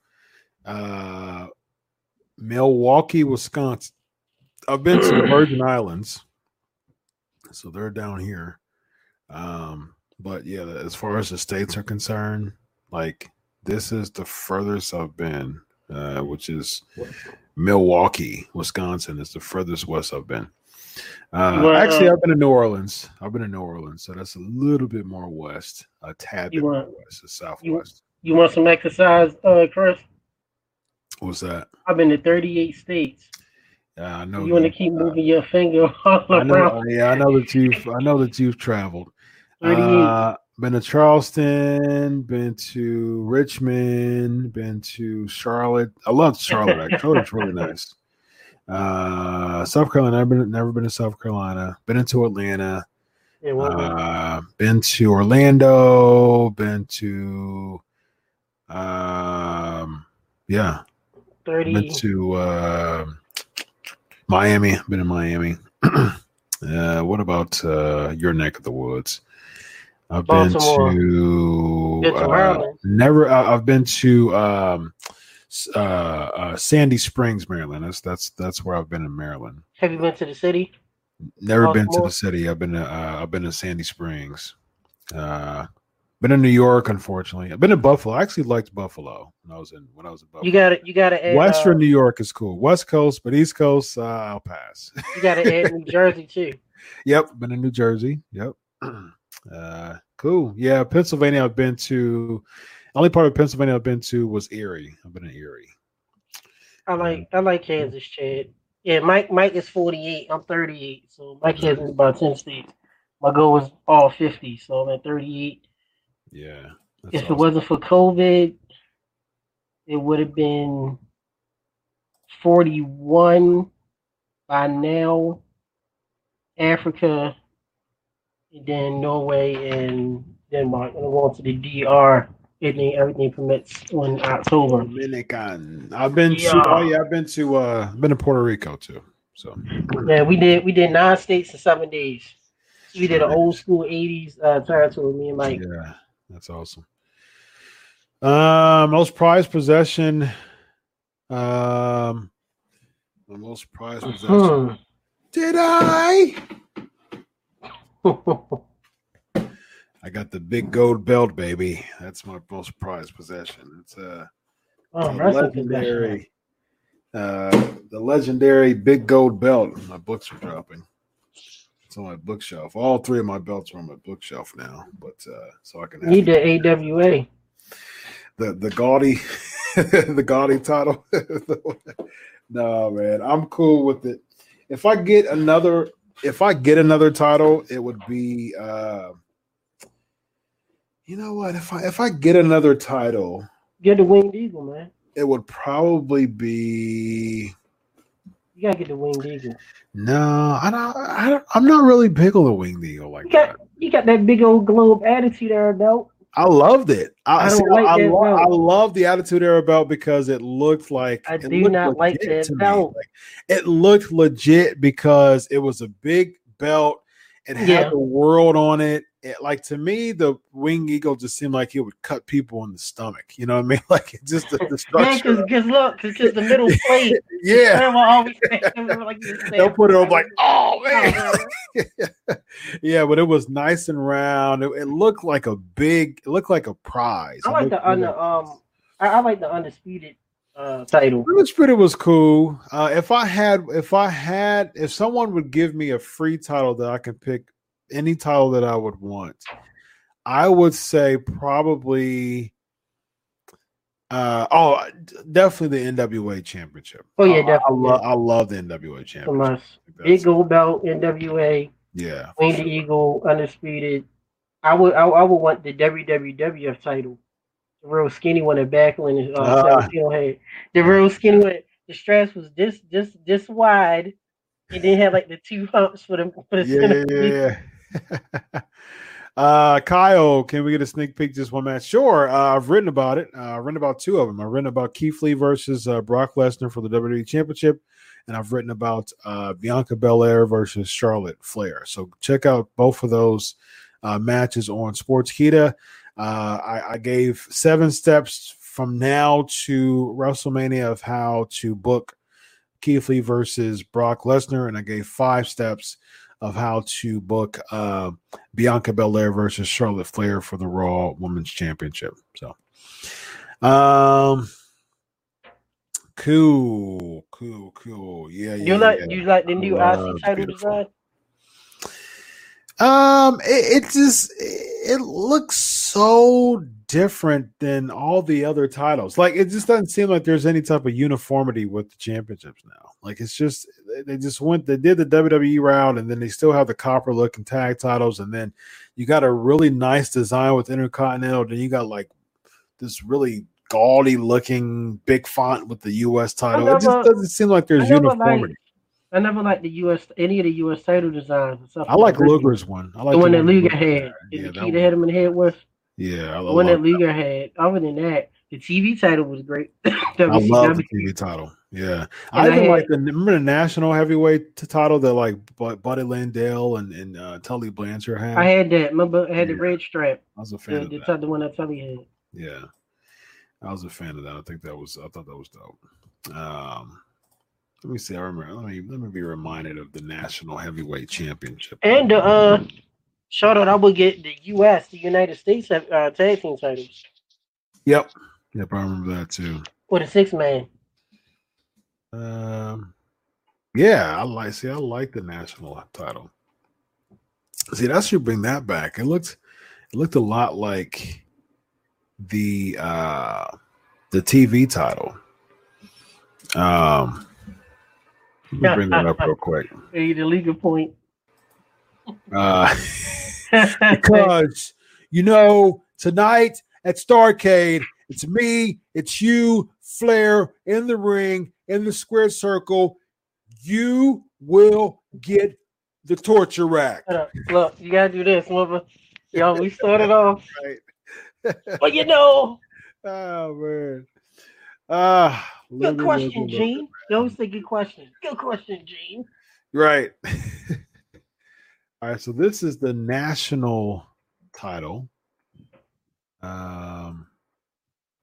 Milwaukee, Wisconsin. I've been to the Virgin Islands. So they're down here. But yeah, as far as the states are concerned, like this is the furthest I've been, which is Milwaukee, Wisconsin. Is the furthest west I've been. Actually, I've been to New Orleans. So that's a little bit more west, a tad bit more west, the southwest. You want some exercise, Chris? What's that? I've been to 38 states. I know. You want to keep moving your finger all around? I know that you've traveled. Been to Charleston, been to Richmond, been to Charlotte. I love Charlotte. Actually, Charlotte's really nice. South Carolina. I've never been to South Carolina. Been into Atlanta. Been to Orlando. Been to 30. Been to Miami. Been in Miami. What about your neck of the woods? I've Baltimore. been to never. I've been to Sandy Springs, Maryland. That's where I've been in Maryland. Have you been to the city? Never been to the city. I've been to Sandy Springs. Been in New York, unfortunately. I've been in Buffalo. I actually liked Buffalo when I was in Buffalo. You gotta add Western New York is cool. West Coast, but East Coast, I'll pass. You gotta add New Jersey too. Yep, been in New Jersey. Yep. Cool. Yeah, Pennsylvania. I've been to. Only part of Pennsylvania I've been to was Erie. I've been in Erie. I like Kansas, Chad. Yeah, Mike is 48. I'm 38, so Mike has about 10 states. My goal was all 50, so I'm at 38. Yeah. If it wasn't for COVID, it would have been 41 by now. Africa, and then Norway and Denmark. And I'm going to the DR. Everything permits in October. Dominican. I've been to Puerto Rico too. So yeah, we did 9 states in 7 days. We did an old school 80s tour tour with me and Mike. Yeah, that's awesome. Most prized possession. The most prized possession. Did I? I got the big gold belt, baby. That's my most prized possession. It's a legendary, the legendary big gold belt. My books are dropping. It's on my bookshelf. All three of my belts are on my bookshelf now, but so I can have need the AWA. The gaudy, the gaudy title. No, man, I'm cool with it. If I get another title, it would be. You know what? If I get another title, get the Winged Eagle, man. It would probably be. You gotta get the Winged Eagle. No, I'm not really big on the Winged Eagle like that. You got that big old globe attitude era belt. I loved it. I love the Attitude Era belt because it looked like I do not like that belt. It looked legit because it was a big belt. It had the world on it. Like, to me, the Winged Eagle just seemed like it would cut people in the stomach. You know what I mean? Like, it just the structure. Because the middle plate. They'll put it on like, oh man. Yeah, but it was nice and round. It looked like a prize. I like I like the Undisputed title. Undisputed was cool. If someone would give me a free title that I can pick any title that I would want, I would say probably definitely the NWA Championship. Oh yeah, definitely. I love the NWA Championship. Big gold belt, NWA. Yeah. Winged Eagle, Undisputed. I would want the WWF title. The real skinny one that Backlund had. The real skinny one. The straps was this wide, and then had like the two humps for the center. Kyle, can we get a sneak peek just one match? Sure. I've written about it. I've written about two of them. I've written about Keith Lee versus Brock Lesnar for the WWE Championship, and I've written about Bianca Belair versus Charlotte Flair. So check out both of those matches on Sportskeeda. I gave 7 steps from now to WrestleMania of how to book Keith Lee versus Brock Lesnar, and I gave 5 steps of how to book Bianca Belair versus Charlotte Flair for the Raw Women's Championship. So, cool. Yeah. You like the new IC title design? It looks so different than all the other titles. Like, it just doesn't seem like there's any type of uniformity with the championships now. Like, it's just they did the WWE route, and then they still have the copper looking tag titles, and then you got a really nice design with Intercontinental. Then you got like this really gaudy looking big font with the US title. It just doesn't seem like there's uniformity. I never liked any of the US title designs and stuff. I like Luger's one. I like the one that Luger had. The key that hit him in the head with. Yeah, the one that Luger had. Other than that, the TV title was great. I love the TV title. Yeah, I even like remember the national heavyweight title that like Buddy Landale and Tully Blanchard had. I had that. Remember, I had the red strap. I was a fan of that. The one that Tully had. Yeah, I was a fan of that. I thought that was dope. Let me see. I remember. Let me be reminded of the National Heavyweight Championship. And shout out, I would get the United States tag team titles. Yep, I remember that too. Or the 6-man. Yeah, I like the national title. See, that should bring that back. It looked a lot like the TV title. Let me bring that up real quick. Hey, the legal point. Because tonight at Starrcade, it's me, it's you, Flair in the ring, in the square circle. You will get the torture rack. Look, you gotta do this, mother. Yo, we started off. Right. But Oh man. Good question, Gene. You always say good question. Good question, Gene. Right. All right, so this is the national title.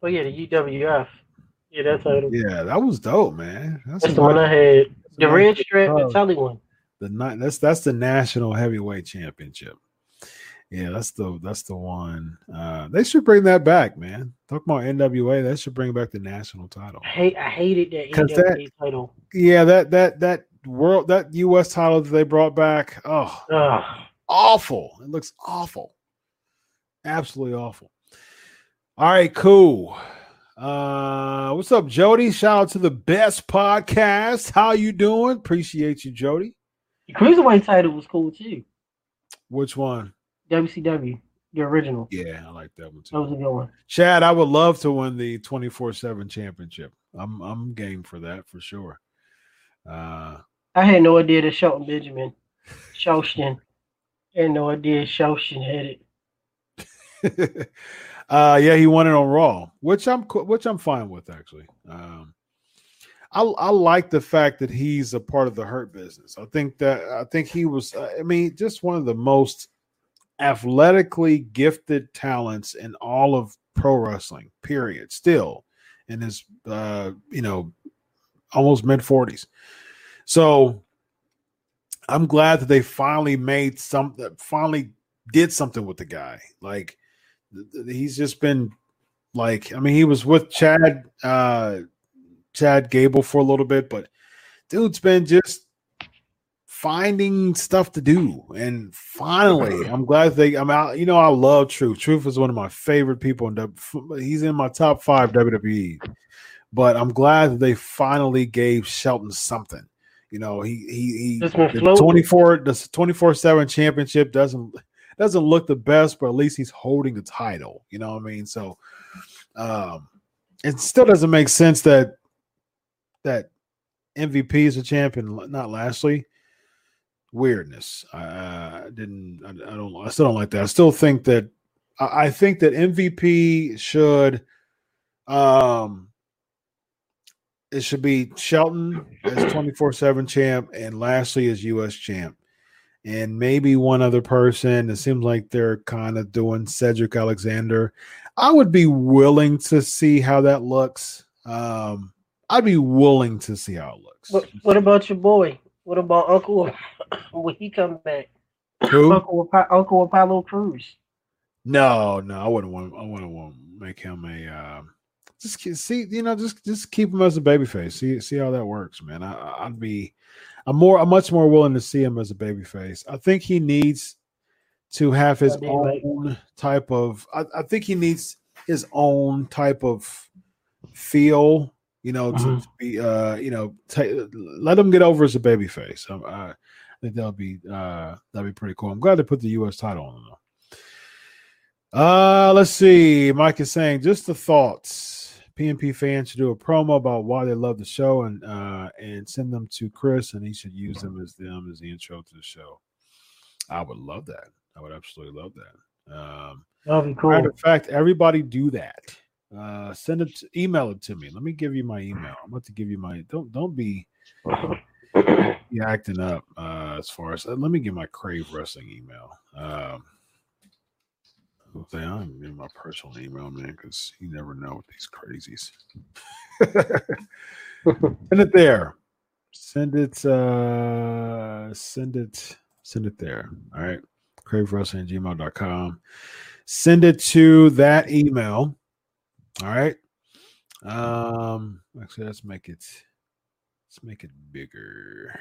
Oh yeah, the UWF. Yeah, that title. Yeah, that was dope, man. That's the one I had. The red nice strap, the title. Tully one. That's the National Heavyweight Championship. Yeah, that's the one. They should bring that back, man. Talk about NWA. They should bring back the national title. I hated that NWA title. Yeah, that US title that they brought back. Oh, awful. It looks awful. Absolutely awful. All right, cool. What's up, Jody? Shout out to the best podcast. How you doing? Appreciate you, Jody. The Cruiserweight title was cool too. Which one? WCW, the original. Yeah, I like that one too. That was a good one. Chad, I would love to win the 24/7 championship. I'm game for that for sure. I had no idea that Shelton Benjamin, Shoshin, had no idea Shoshin had it. Yeah, he won it on Raw, which I'm fine with actually. I like the fact that he's a part of the Hurt Business. I think he was. I mean, just one of the most athletically gifted talents in all of pro wrestling. Period. Still in his almost mid-40s. So I'm glad that they finally did something with the guy. Like he's just been like, I mean, he was with Chad Gable for a little bit, but dude's been just finding stuff to do. And finally, I'm glad I'm out. I love Truth. Truth is one of my favorite people. He's in my top 5 WWE. But I'm glad that they finally gave Shelton something. He the 24/7 championship doesn't look the best, but at least he's holding the title. You know what I mean? So it still doesn't make sense that MVP is a champion, not Lashley. Weirdness. I still don't like that. I still think that I think that MVP should it should be Shelton as 24/7 champ and Lashley as US champ. And maybe one other person. It seems like they're kind of doing Cedric Alexander. I would be willing to see how that looks. I'd be willing to see how it looks. What about your boy? What about Uncle when he come back? Who? Uncle Apollo Crews. No, I wouldn't want to make him a just keep him as a babyface. See how that works, man. I'm much more willing to see him as a babyface. I think he needs to have his own type of. I think he needs his own type of feel. To be, let him get over as a babyface. I think that'd be pretty cool. I'm glad they put the U.S. title on him though. Let's see. Mike is saying just the thoughts. PNP fans should do a promo about why they love the show and send them to Chris, and he should use them as the intro to the show. I would love that. I would absolutely love that. That'd be cool. Matter of fact, everybody do that. Email it to me. Let me give you my email. I'm about to give you my don't be acting up as far as let me give my Crave Wrestling email. I'm giving my personal email, man, because you never know with these crazies. Send it there. Send it there. All right. CraveWrestling@gmail.com. Send it to that email. All right. Actually, let's make it bigger.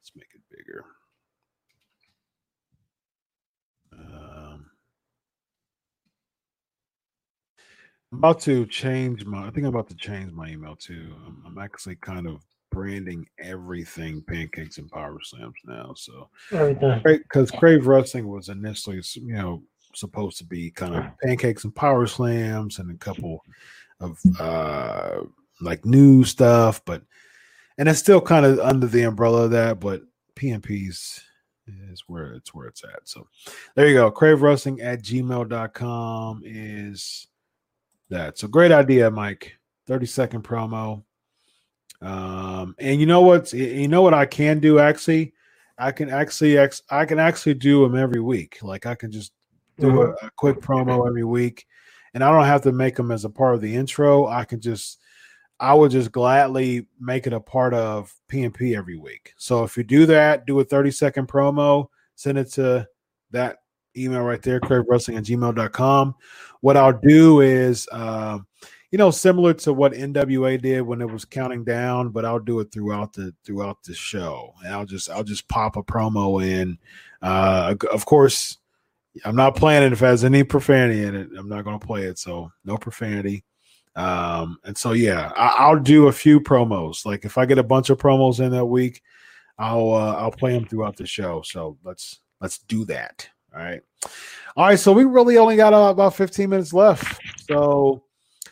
I'm about to change my email too. I'm actually kind of branding everything Pancakes and Power Slams now. So because Crave Wrestling was initially, supposed to be kind of Pancakes and Power Slams and a couple of like new stuff, and it's still kind of under the umbrella of that, but PNP's is where it's at. So there you go. CraveWrestling@gmail.com is that. So great idea, Mike. 30-second promo. And you know what I can do actually? I can actually do them every week. Like I can just do a quick promo every week and I don't have to make them as a part of the intro. I would just gladly make it a part of PNP every week. So if you do that, do a 30-second promo, send it to that email right there, cravewrestling@gmail.com. What I'll do is, similar to what NWA did when it was counting down, but I'll do it throughout the show, and I'll just pop a promo in. Of course, I'm not playing it if it has any profanity in it. I'm not going to play it, so no profanity. And so yeah, I'll do a few promos. Like if I get a bunch of promos in that week, I'll play them throughout the show. So let's do that. All right. So we really only got about 15 minutes left. So,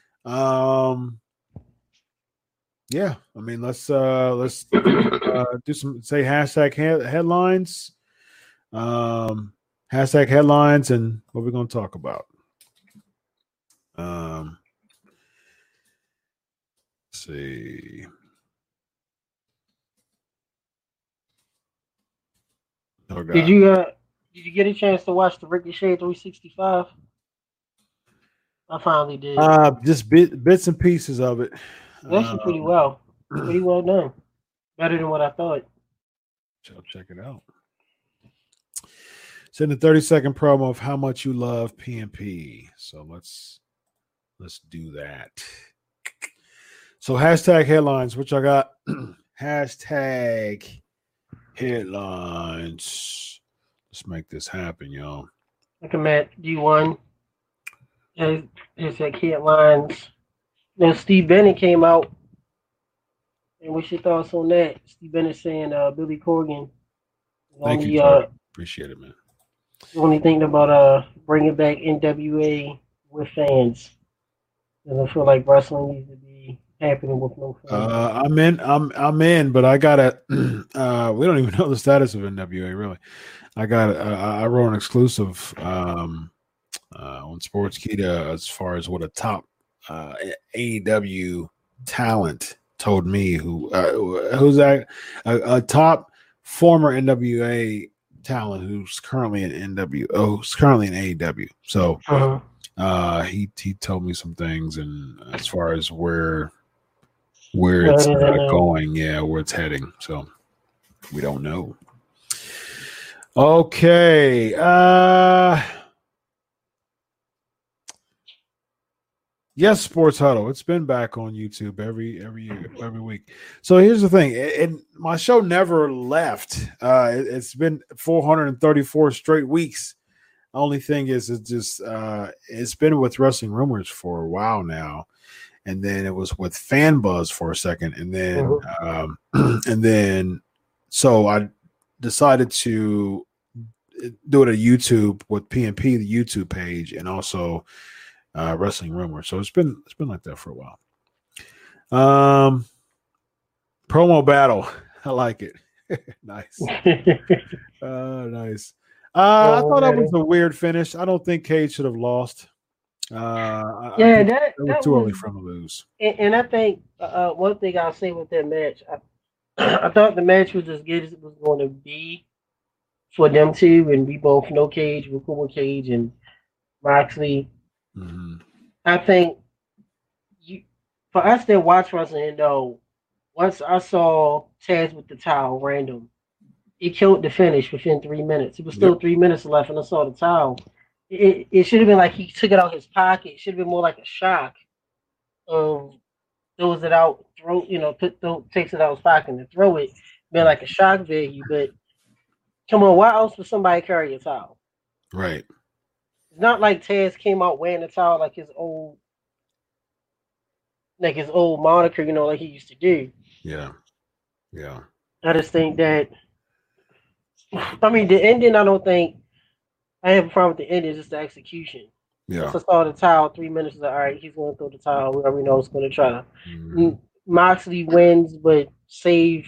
yeah. I mean, let's do some hashtag headlines. Hashtag headlines, and what we're going to talk about. Let's see. Oh, God. Did you get a chance to watch the Ricochet 365? I finally did. Just bits and pieces of it. Actually, pretty well done. Better than what I thought. I'll check it out. Send a 30-second promo of how much you love PNP. So let's do that. So hashtag headlines, which I got. Hashtag headlines. Let's make this happen, y'all. Look at Matt D1. It's like headlines. Now Steve Bennett came out. And what's your thoughts on that? Steve Bennett saying Billy Corgan. Thank you, George. Appreciate it, man. Only thinking about bringing back NWA with fans. And I feel like wrestling needs to be happening with no fans. I'm in, but I gotta. We don't even know the status of NWA really. I wrote an exclusive on Sportskeeda as far as what a top AEW talent told me who's a top former NWA talent who's currently in AEW. So he told me some things, and as far as where it's going, where it's heading. So we don't know. Okay. Yes, Sports Huddle. It's been back on YouTube every week. So here's the thing. And my show never left. It's been 434 straight weeks. Only thing is, it's been with Wrestling Rumors for a while now, and then it was with Fan Buzz for a second, and then so I decided to do it at YouTube with PNP, the YouTube page, and also Wrestling Rumors. So it's been like that for a while. Promo battle, I like it. Nice. Nice. I thought that was a weird finish. I don't think Cage should have lost. That was too early for him to lose. And I think one thing I'll say with that match, I thought the match was as good as it was going to be for them two, and we both know Cage, we're cool with Cage and Moxley. Mm-hmm. I think for us that watch wrestling, though, once I saw Taz with the towel random, it killed the finish within 3 minutes. It was still 3 minutes left, and I saw the towel. It should have been like he took it out his pocket. It should have been more like a shock. Throws it out, takes it out his pocket and throw it. Been like a shock value, but come on, why else would somebody carry a towel? Right. It's not like Taz came out wearing a towel like his old moniker, like he used to do. Yeah. I just think that. I mean, the ending. I don't think I have a problem with the ending. Just the execution. Yeah. Once I saw the towel, 3 minutes. All right, he's going to throw the towel. We already know he's going to try to. Mm-hmm. Moxley wins, but save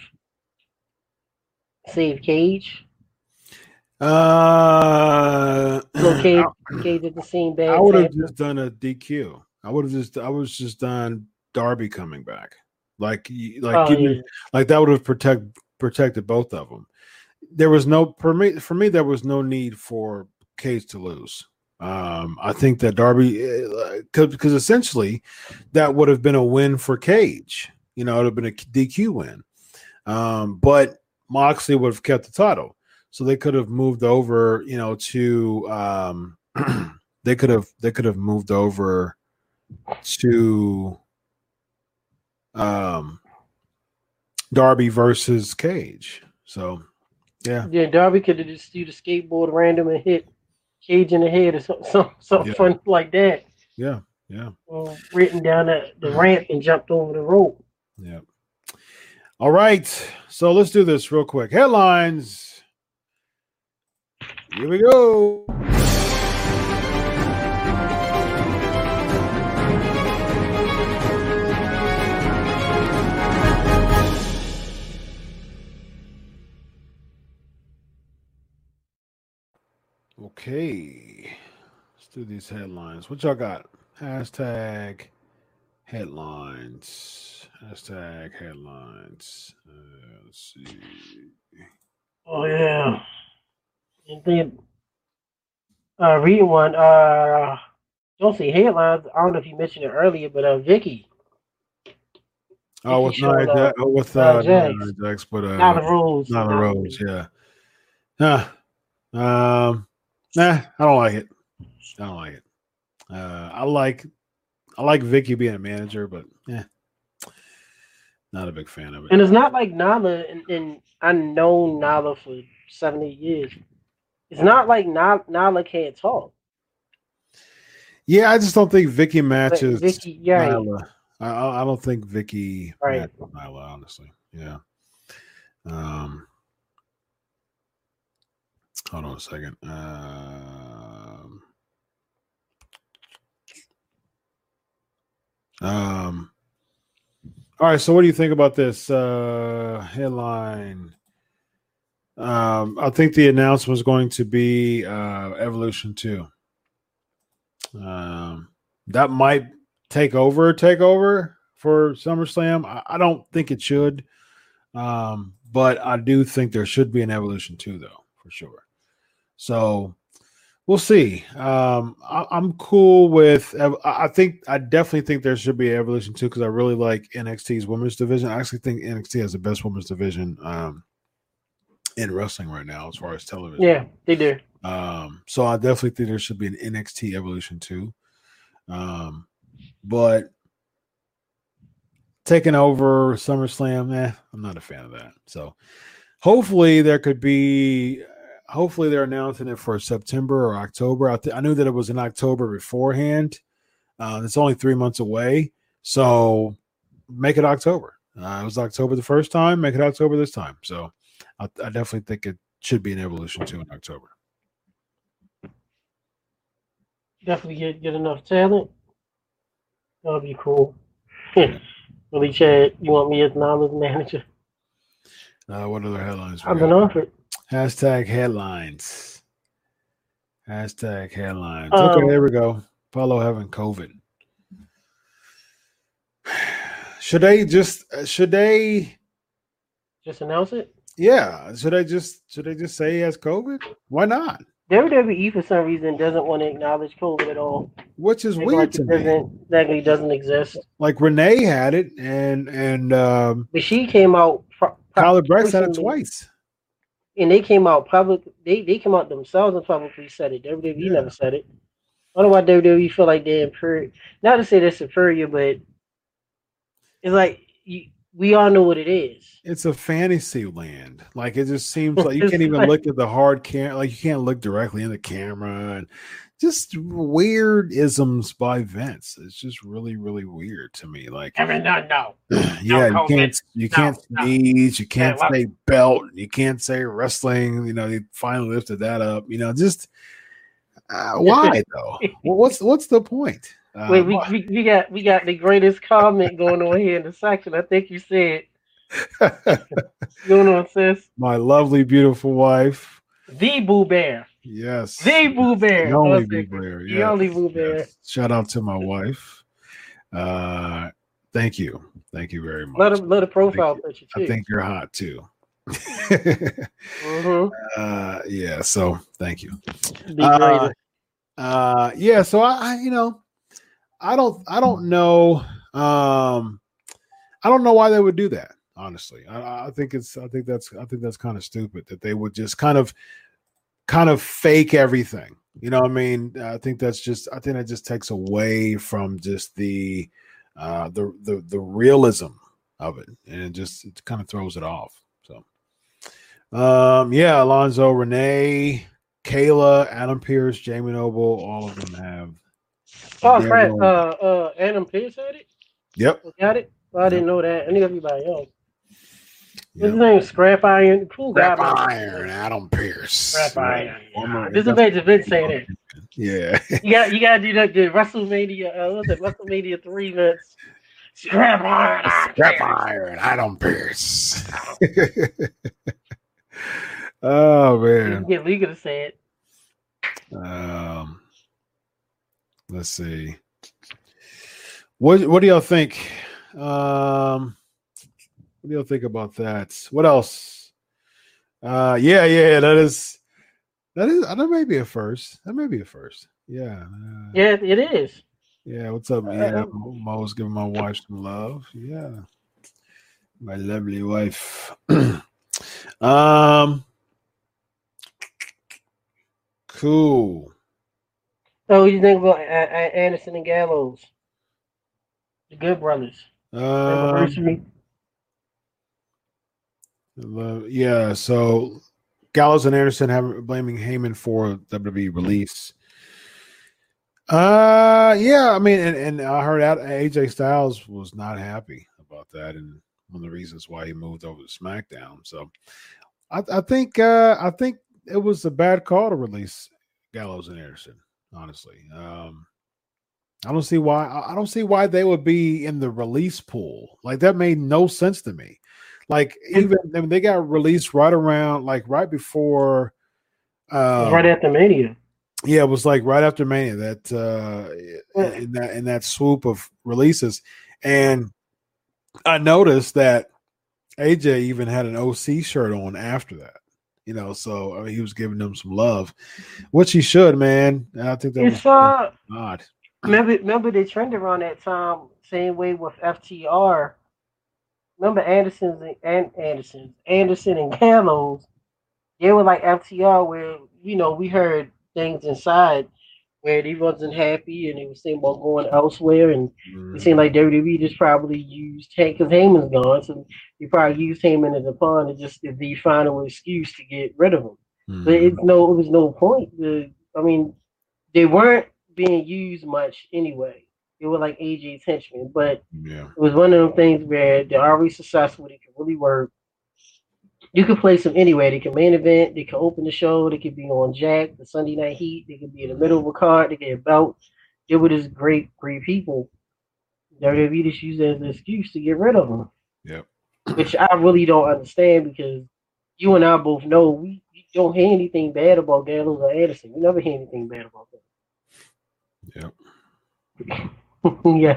Cage. Cage at the same bad. I would have just done a DQ. I was just done Darby coming back. Like that would have protected both of them. There was no for me. There was no need for Cage to lose. I think that Darby, because essentially that would have been a win for Cage. You know, it would have been a DQ win. But Moxley would have kept the title. So they could have moved over, you know, to they could have moved over to Darby versus Cage. So yeah. Darby could have just do the skateboard random and hit Cage in the head or something fun like that. Yeah. Written down the ramp and jumped over the rope. Yeah. All right. So let's do this real quick. Headlines. Here we go. Okay. Let's do these headlines. What y'all got? Hashtag headlines. Hashtag headlines. Let's see. Oh, yeah. And then reading one, don't see headlines. I don't know if you mentioned it earlier, but Vicky. Oh, with Jax, but Nyla Rose. Nyla Rose, yeah. Nah, I don't like it. I like Vicky being a manager, but not a big fan of it. And it's not like Nyla, and I know Nyla for 7-8 years. It's not like Nyla can't talk. Yeah, I just don't think Vicky matches Vicky, Nyla. I don't think Vicky matches Nyla, honestly. Yeah. Hold on a second. All right, so what do you think about this headline? I think the announcement is going to be Evolution 2. That might take over for SummerSlam. I don't think it should, but I do think there should be an Evolution 2, though, for sure. So we'll see. I'm cool with. I definitely think there should be an Evolution 2 because I really like NXT's women's division. I actually think NXT has the best women's division in wrestling right now as far as television. Yeah, they do. So I definitely think there should be an NXT Evolution 2. But taking over SummerSlam, I'm not a fan of that. So hopefully they're announcing it for September or October. I knew that it was in October beforehand. It's only 3 months away. So make it October. It was October the first time. Make it October this time. So I definitely think it should be an Evolution 2 in October. Definitely get enough talent. That would be cool. Really, Chad, you want me as Nyla's manager? What other headlines? I've been offered. Hashtag headlines. Hashtag headlines. Okay, there we go. Apollo having COVID. Should they just announce it? Yeah. Should they just say he has COVID? Why not? WWE for some reason doesn't want to acknowledge COVID at all, which is weird to me. That doesn't exist. Like Renee had it, and but she came out. Tyler Brett's had it twice, and they came out public. They came out themselves and publicly said it. WWE never said it. I don't know why WWE feel like they're inferior. Not to say they're superior, but it's like we all know what it is. It's a fantasy land. Like it just seems like you can't even look at the hard camera. Like you can't look directly in the camera, and just weird isms by Vince. It's just really, really weird to me. Like no. Yeah, you can't sneeze. You can't say belt. You can't say wrestling. You know, they finally lifted that up. You know, just why though? What's the point? Wait, we got the greatest comment going on here in the section. I think you said. What's going on, sis? My lovely, beautiful wife, the Boo Bear. Yes, the Boo Bear. The only Boo Bear. The only Boo Bear. Yes. Shout out to my wife. Thank you very much. Let a profile picture too. I think you're hot too. Mm-hmm. Yeah. So thank you. Be great. Yeah. So I I don't know. I don't know why they would do that. Honestly, I think that's kind of stupid that they would just kind of fake everything. You know what I mean? I think that just takes away from just the realism of it, and it kind of throws it off. So, yeah, Alonzo, Renee, Kayla, Adam Pierce, Jamie Noble, all of them have. Oh, Fred, Adam Pierce had it? Yep. Got it? Well, I didn't know that. I knew everybody else. What's his name? Scrap Iron. Cool guy. Scrap Iron, Adam Pierce. Scrap Iron. Yeah. This is Major Vince saying it. Yeah. You gotta do that. The WrestleMania. What's it? WrestleMania 3 Vince. Scrap Iron. Scrap Iron, Adam Pierce. Oh man. You can get legal to say it. Let's see. What do y'all think? What do y'all think about that? What else? Yeah, that may be a first. That may be a first. Yeah. Yeah, it is. Yeah, what's up, man? I'm always giving my wife some love. Yeah. My lovely wife. Cool. So what do you think about Anderson and Gallows? The Good Brothers. Yeah, so Gallows and Anderson blaming Heyman for WWE release. Yeah, I mean, and I heard AJ Styles was not happy about that, and one of the reasons why he moved over to SmackDown. So, I think it was a bad call to release Gallows and Anderson. Honestly, I don't see why they would be in the release pool. Like that made no sense to me. Like even they got released right around, like right before, right after Mania. Yeah, it was like right after Mania that in that swoop of releases, and I noticed that AJ even had an OC shirt on after that. You know, so I mean, he was giving them some love, which he should, man. I think that was odd. Remember they trended around that time, same way with FTR. Remember Anderson and Gallows, they were like FTR, where we heard things inside where they wasn't happy and they were thinking about going elsewhere, and it seemed like WWE just probably used Hank because Heyman's gone, so you probably used Heyman as a pawn and just the final excuse to get rid of him. But it was no point. I mean, they weren't being used much anyway. They were like AJ's henchmen, but it was one of them things where they're already successful. They can really work. You could place them anywhere. They can main event. They can open the show. They could be on Jack, the Sunday Night Heat. They could be in the middle of a card. They get a belt. They were just great people. WWE just used it as an excuse to get rid of them. Yep. Which I really don't understand, because you and I both know we don't hear anything bad about Gallows or Anderson. We never hear anything bad about them. Yep. Yes.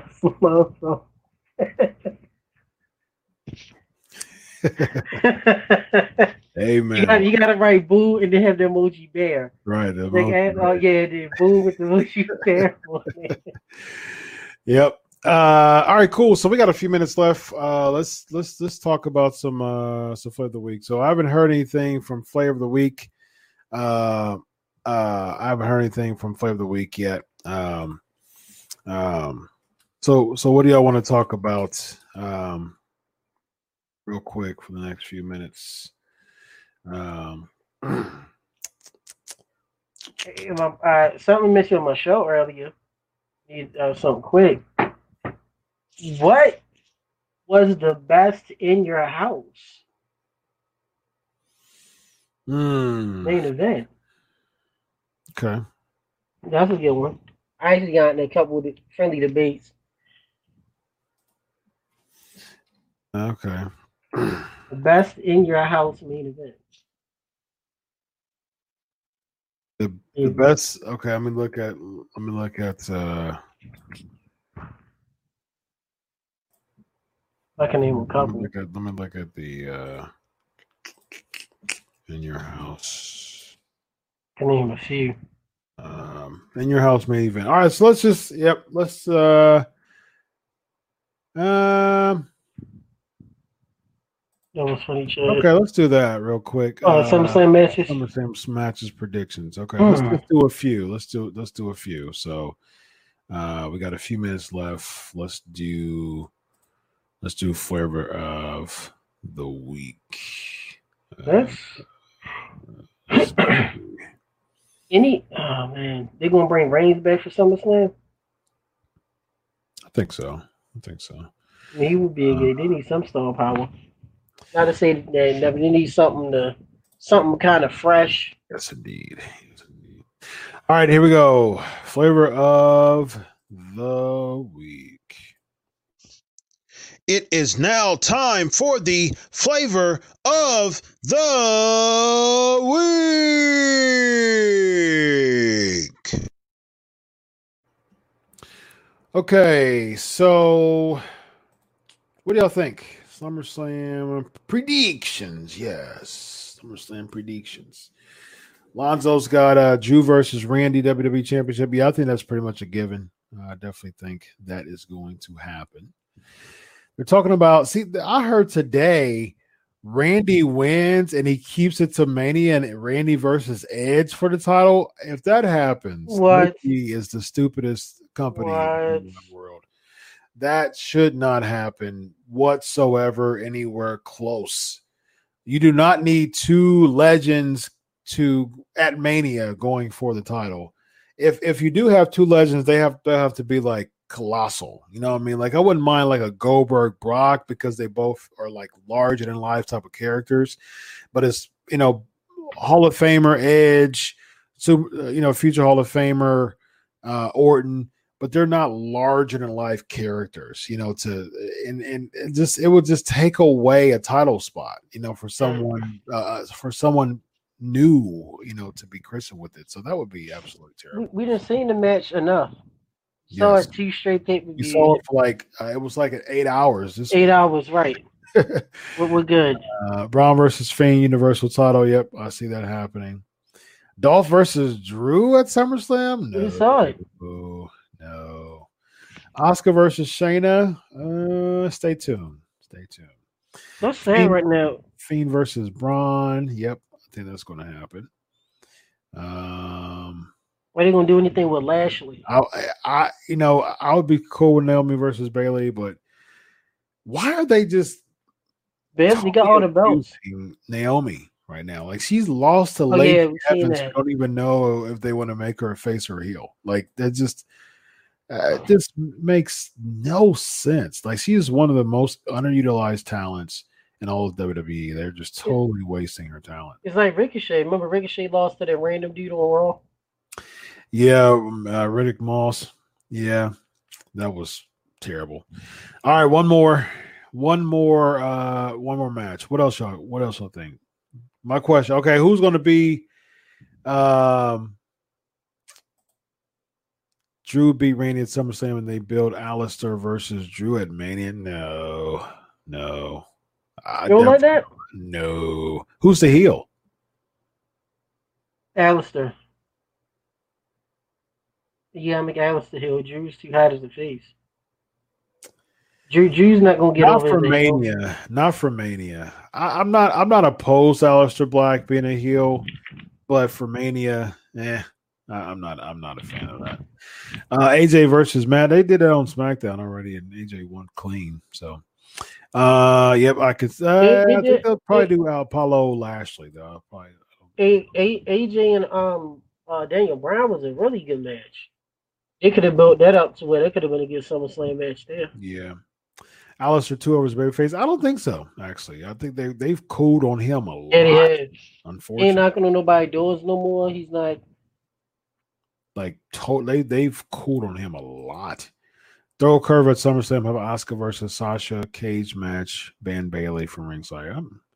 Hey man, you gotta write boo and then have the emoji bear. Right. The boo with the emoji bear. Yep. All right, cool. So we got a few minutes left. Let's talk about some Flavor of the Week. So I haven't heard anything from Flavor of the Week. I haven't heard anything from Flavor of the Week yet. So what do y'all want to talk about? Real quick for the next few minutes. Something mentioned on my show earlier. Need something quick. What was the best in your house? Main event. Okay. That's a good one. I actually got in a couple of friendly debates. Okay. The best in your house main event. The best. Okay, let me look at. I can name a couple. Let me look at the in your house. I can name a few. In your house main event. All right, so let's just let's That was funny, Chad. okay, let's do that real quick. SummerSlam matches. SummerSlam matches predictions. Okay, Hmm. let's do a few. Let's do a few. So we got a few minutes left. Let's do flavor of the week. That's oh man, they gonna bring Reigns back for SummerSlam? I think so. I mean, he would be a good. They need some star power. Not to say that they need something kind of fresh. Yes, indeed. All right, here we go. Flavor of the week. It is now time for the flavor of the week. Okay, so what do y'all think? SummerSlam predictions. Yes, SummerSlam predictions. Lonzo's got Drew versus Randy WWE Championship. Yeah, I think that's pretty much a given. I definitely think that is going to happen. They're talking about, I heard today Randy wins and he keeps it to Mania and Randy versus Edge for the title. If that happens, he is the stupidest company in the world. That should not happen whatsoever anywhere close. You do not need two legends at Mania going for the title. If you do have two legends, they have to be like colossal. You know what I mean? Like I wouldn't mind like a Goldberg Brock because they both are like larger than life type of characters. But it's Hall of Famer Edge, future Hall of Famer Orton, but they're not larger than life characters. It would just take away a title spot. For someone new, to be christened with it. So that would be absolutely terrible. We didn't see the match enough. Saw it 2 straight pay-per-views. You saw it for like it was like 8 hours. 8 hours, right? We're good. Braun versus Fiend Universal title. Yep, I see that happening. Dolph versus Drew at SummerSlam. No, we saw it. No. Asuka versus Shayna. Stay tuned. That's sad right now. Fiend versus Braun. Yep, I think that's going to happen. Are they gonna do anything with Lashley? I would be cool with Naomi versus Bayley, but why are they just Bayley got all the belts? Naomi right now, like she's lost to Lacey Evans. I don't even know if they want to make her a face or a heel. Like that just makes no sense. Like she is one of the most underutilized talents in all of WWE. They're just totally wasting her talent. It's like Ricochet. Remember Ricochet lost to that random dude on Raw? Yeah, Riddick Moss. Yeah, that was terrible. All right, one more match. What else y'all think? My question. Okay, who's going to be Drew beat Randy at SummerSlam and they build Alistair versus Drew at Mania? No. You don't like that? No. Who's the heel? Alistair. Yeah, make Alistair heel. Drew's too hot as a face. Drew's not gonna get over Mania. Not for Mania. I'm not opposed to Aleister Black being a heel, but for Mania, I'm not a fan of that. AJ versus Matt. They did it on SmackDown already, and AJ won clean. So, yep, I could. I think they'll probably do Apollo Lashley though. AJ and Daniel Bryan was a really good match. They could have built that up to where they could have been a good SummerSlam match there. Yeah. Alistair 2 over his babyface? I don't think so, actually. I think they've cooled on him a lot. Unfortunately. He ain't knocking on nobody's doors no more. He's not. Like, totally, they've cooled on him a lot. Throw a curve at SummerSlam, have Asuka versus Sasha cage match, ban Bayley from ringside.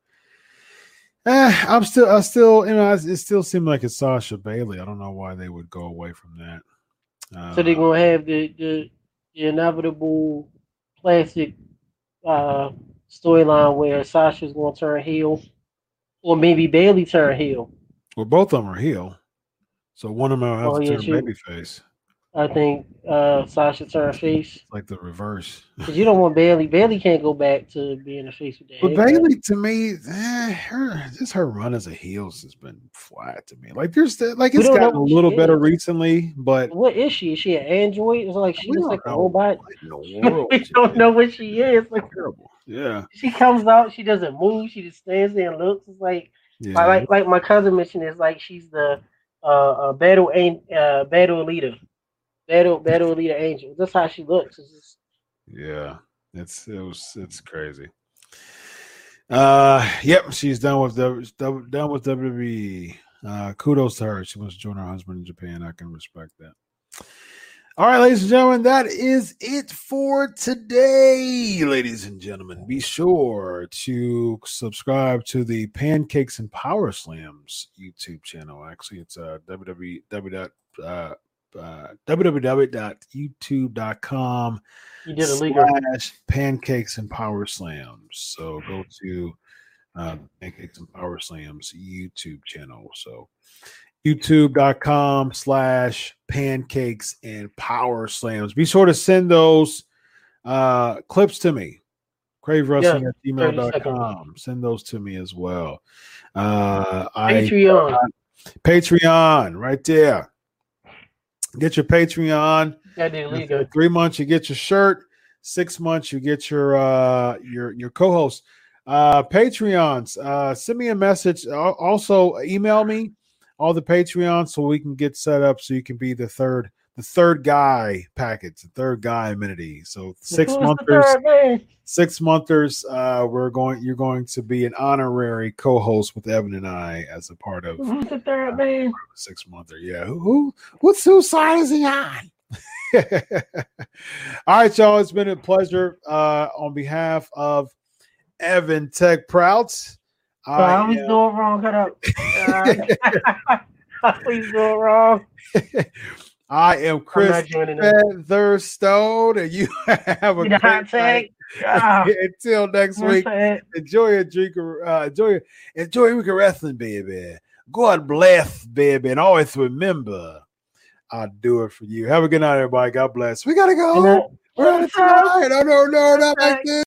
It still seems like it's Sasha Bayley. I don't know why they would go away from that. So they're gonna have the inevitable classic storyline where Sasha's gonna turn heel, or maybe Bayley turn heel. Well, both of them are heel, So one of them will have Oh to yeah, turn babyface. I think Sasha turned face. Like the reverse. Because you don't want Bailey. Bailey can't go back to being a face with the But haircut. Bailey, to me, her run as a heel has been flat to me. Like it's gotten a little better recently, but what is she? Is she an android? It's like she looks like a robot. We don't know what she is. Like terrible. Yeah. She comes out, she doesn't move, she just stands there and looks. It's like like my cousin mentioned, it's like she's the battle leader. Battle leader angel. That's how she looks. It's just... Yeah. It's crazy. Yep, she's done with WWE. Kudos to her. She wants to join her husband in Japan. I can respect that. All right, ladies and gentlemen, that is it for today. Ladies and gentlemen, be sure to subscribe to the Pancakes and Power Slams YouTube channel. Actually, it's www.youtube.com /Pancakes and Power Slams. So go to Pancakes and Power Slams YouTube channel. So youtube.com /Pancakes and Power Slams. Be sure to send those clips to me. cravewrestling@gmail.com. Send those to me as well. Patreon right there. Get your Patreon. 3 months you get your shirt. 6 months you get your co-host. Patreons. Send me a message. Also email me all the Patreons so we can get set up so you can be the third guy package, the third guy amenity. So 6 monthers. 6 monthers. You're going to be an honorary co-host with Evan and I as a part of who's the third man? 6 monther. Yeah. Whose side is he on? All right, y'all. It's been a pleasure. On behalf of Evan Tech Prouts. I always do it wrong. Cut up. I always do it wrong. I am Chris Featherstone, and you have a great night. Until next week, enjoy a drink. Enjoy a week of wrestling, baby. God bless, baby, and always remember, I'll do it for you. Have a good night, everybody. God bless. We gotta go. We're out of time. No, not like this.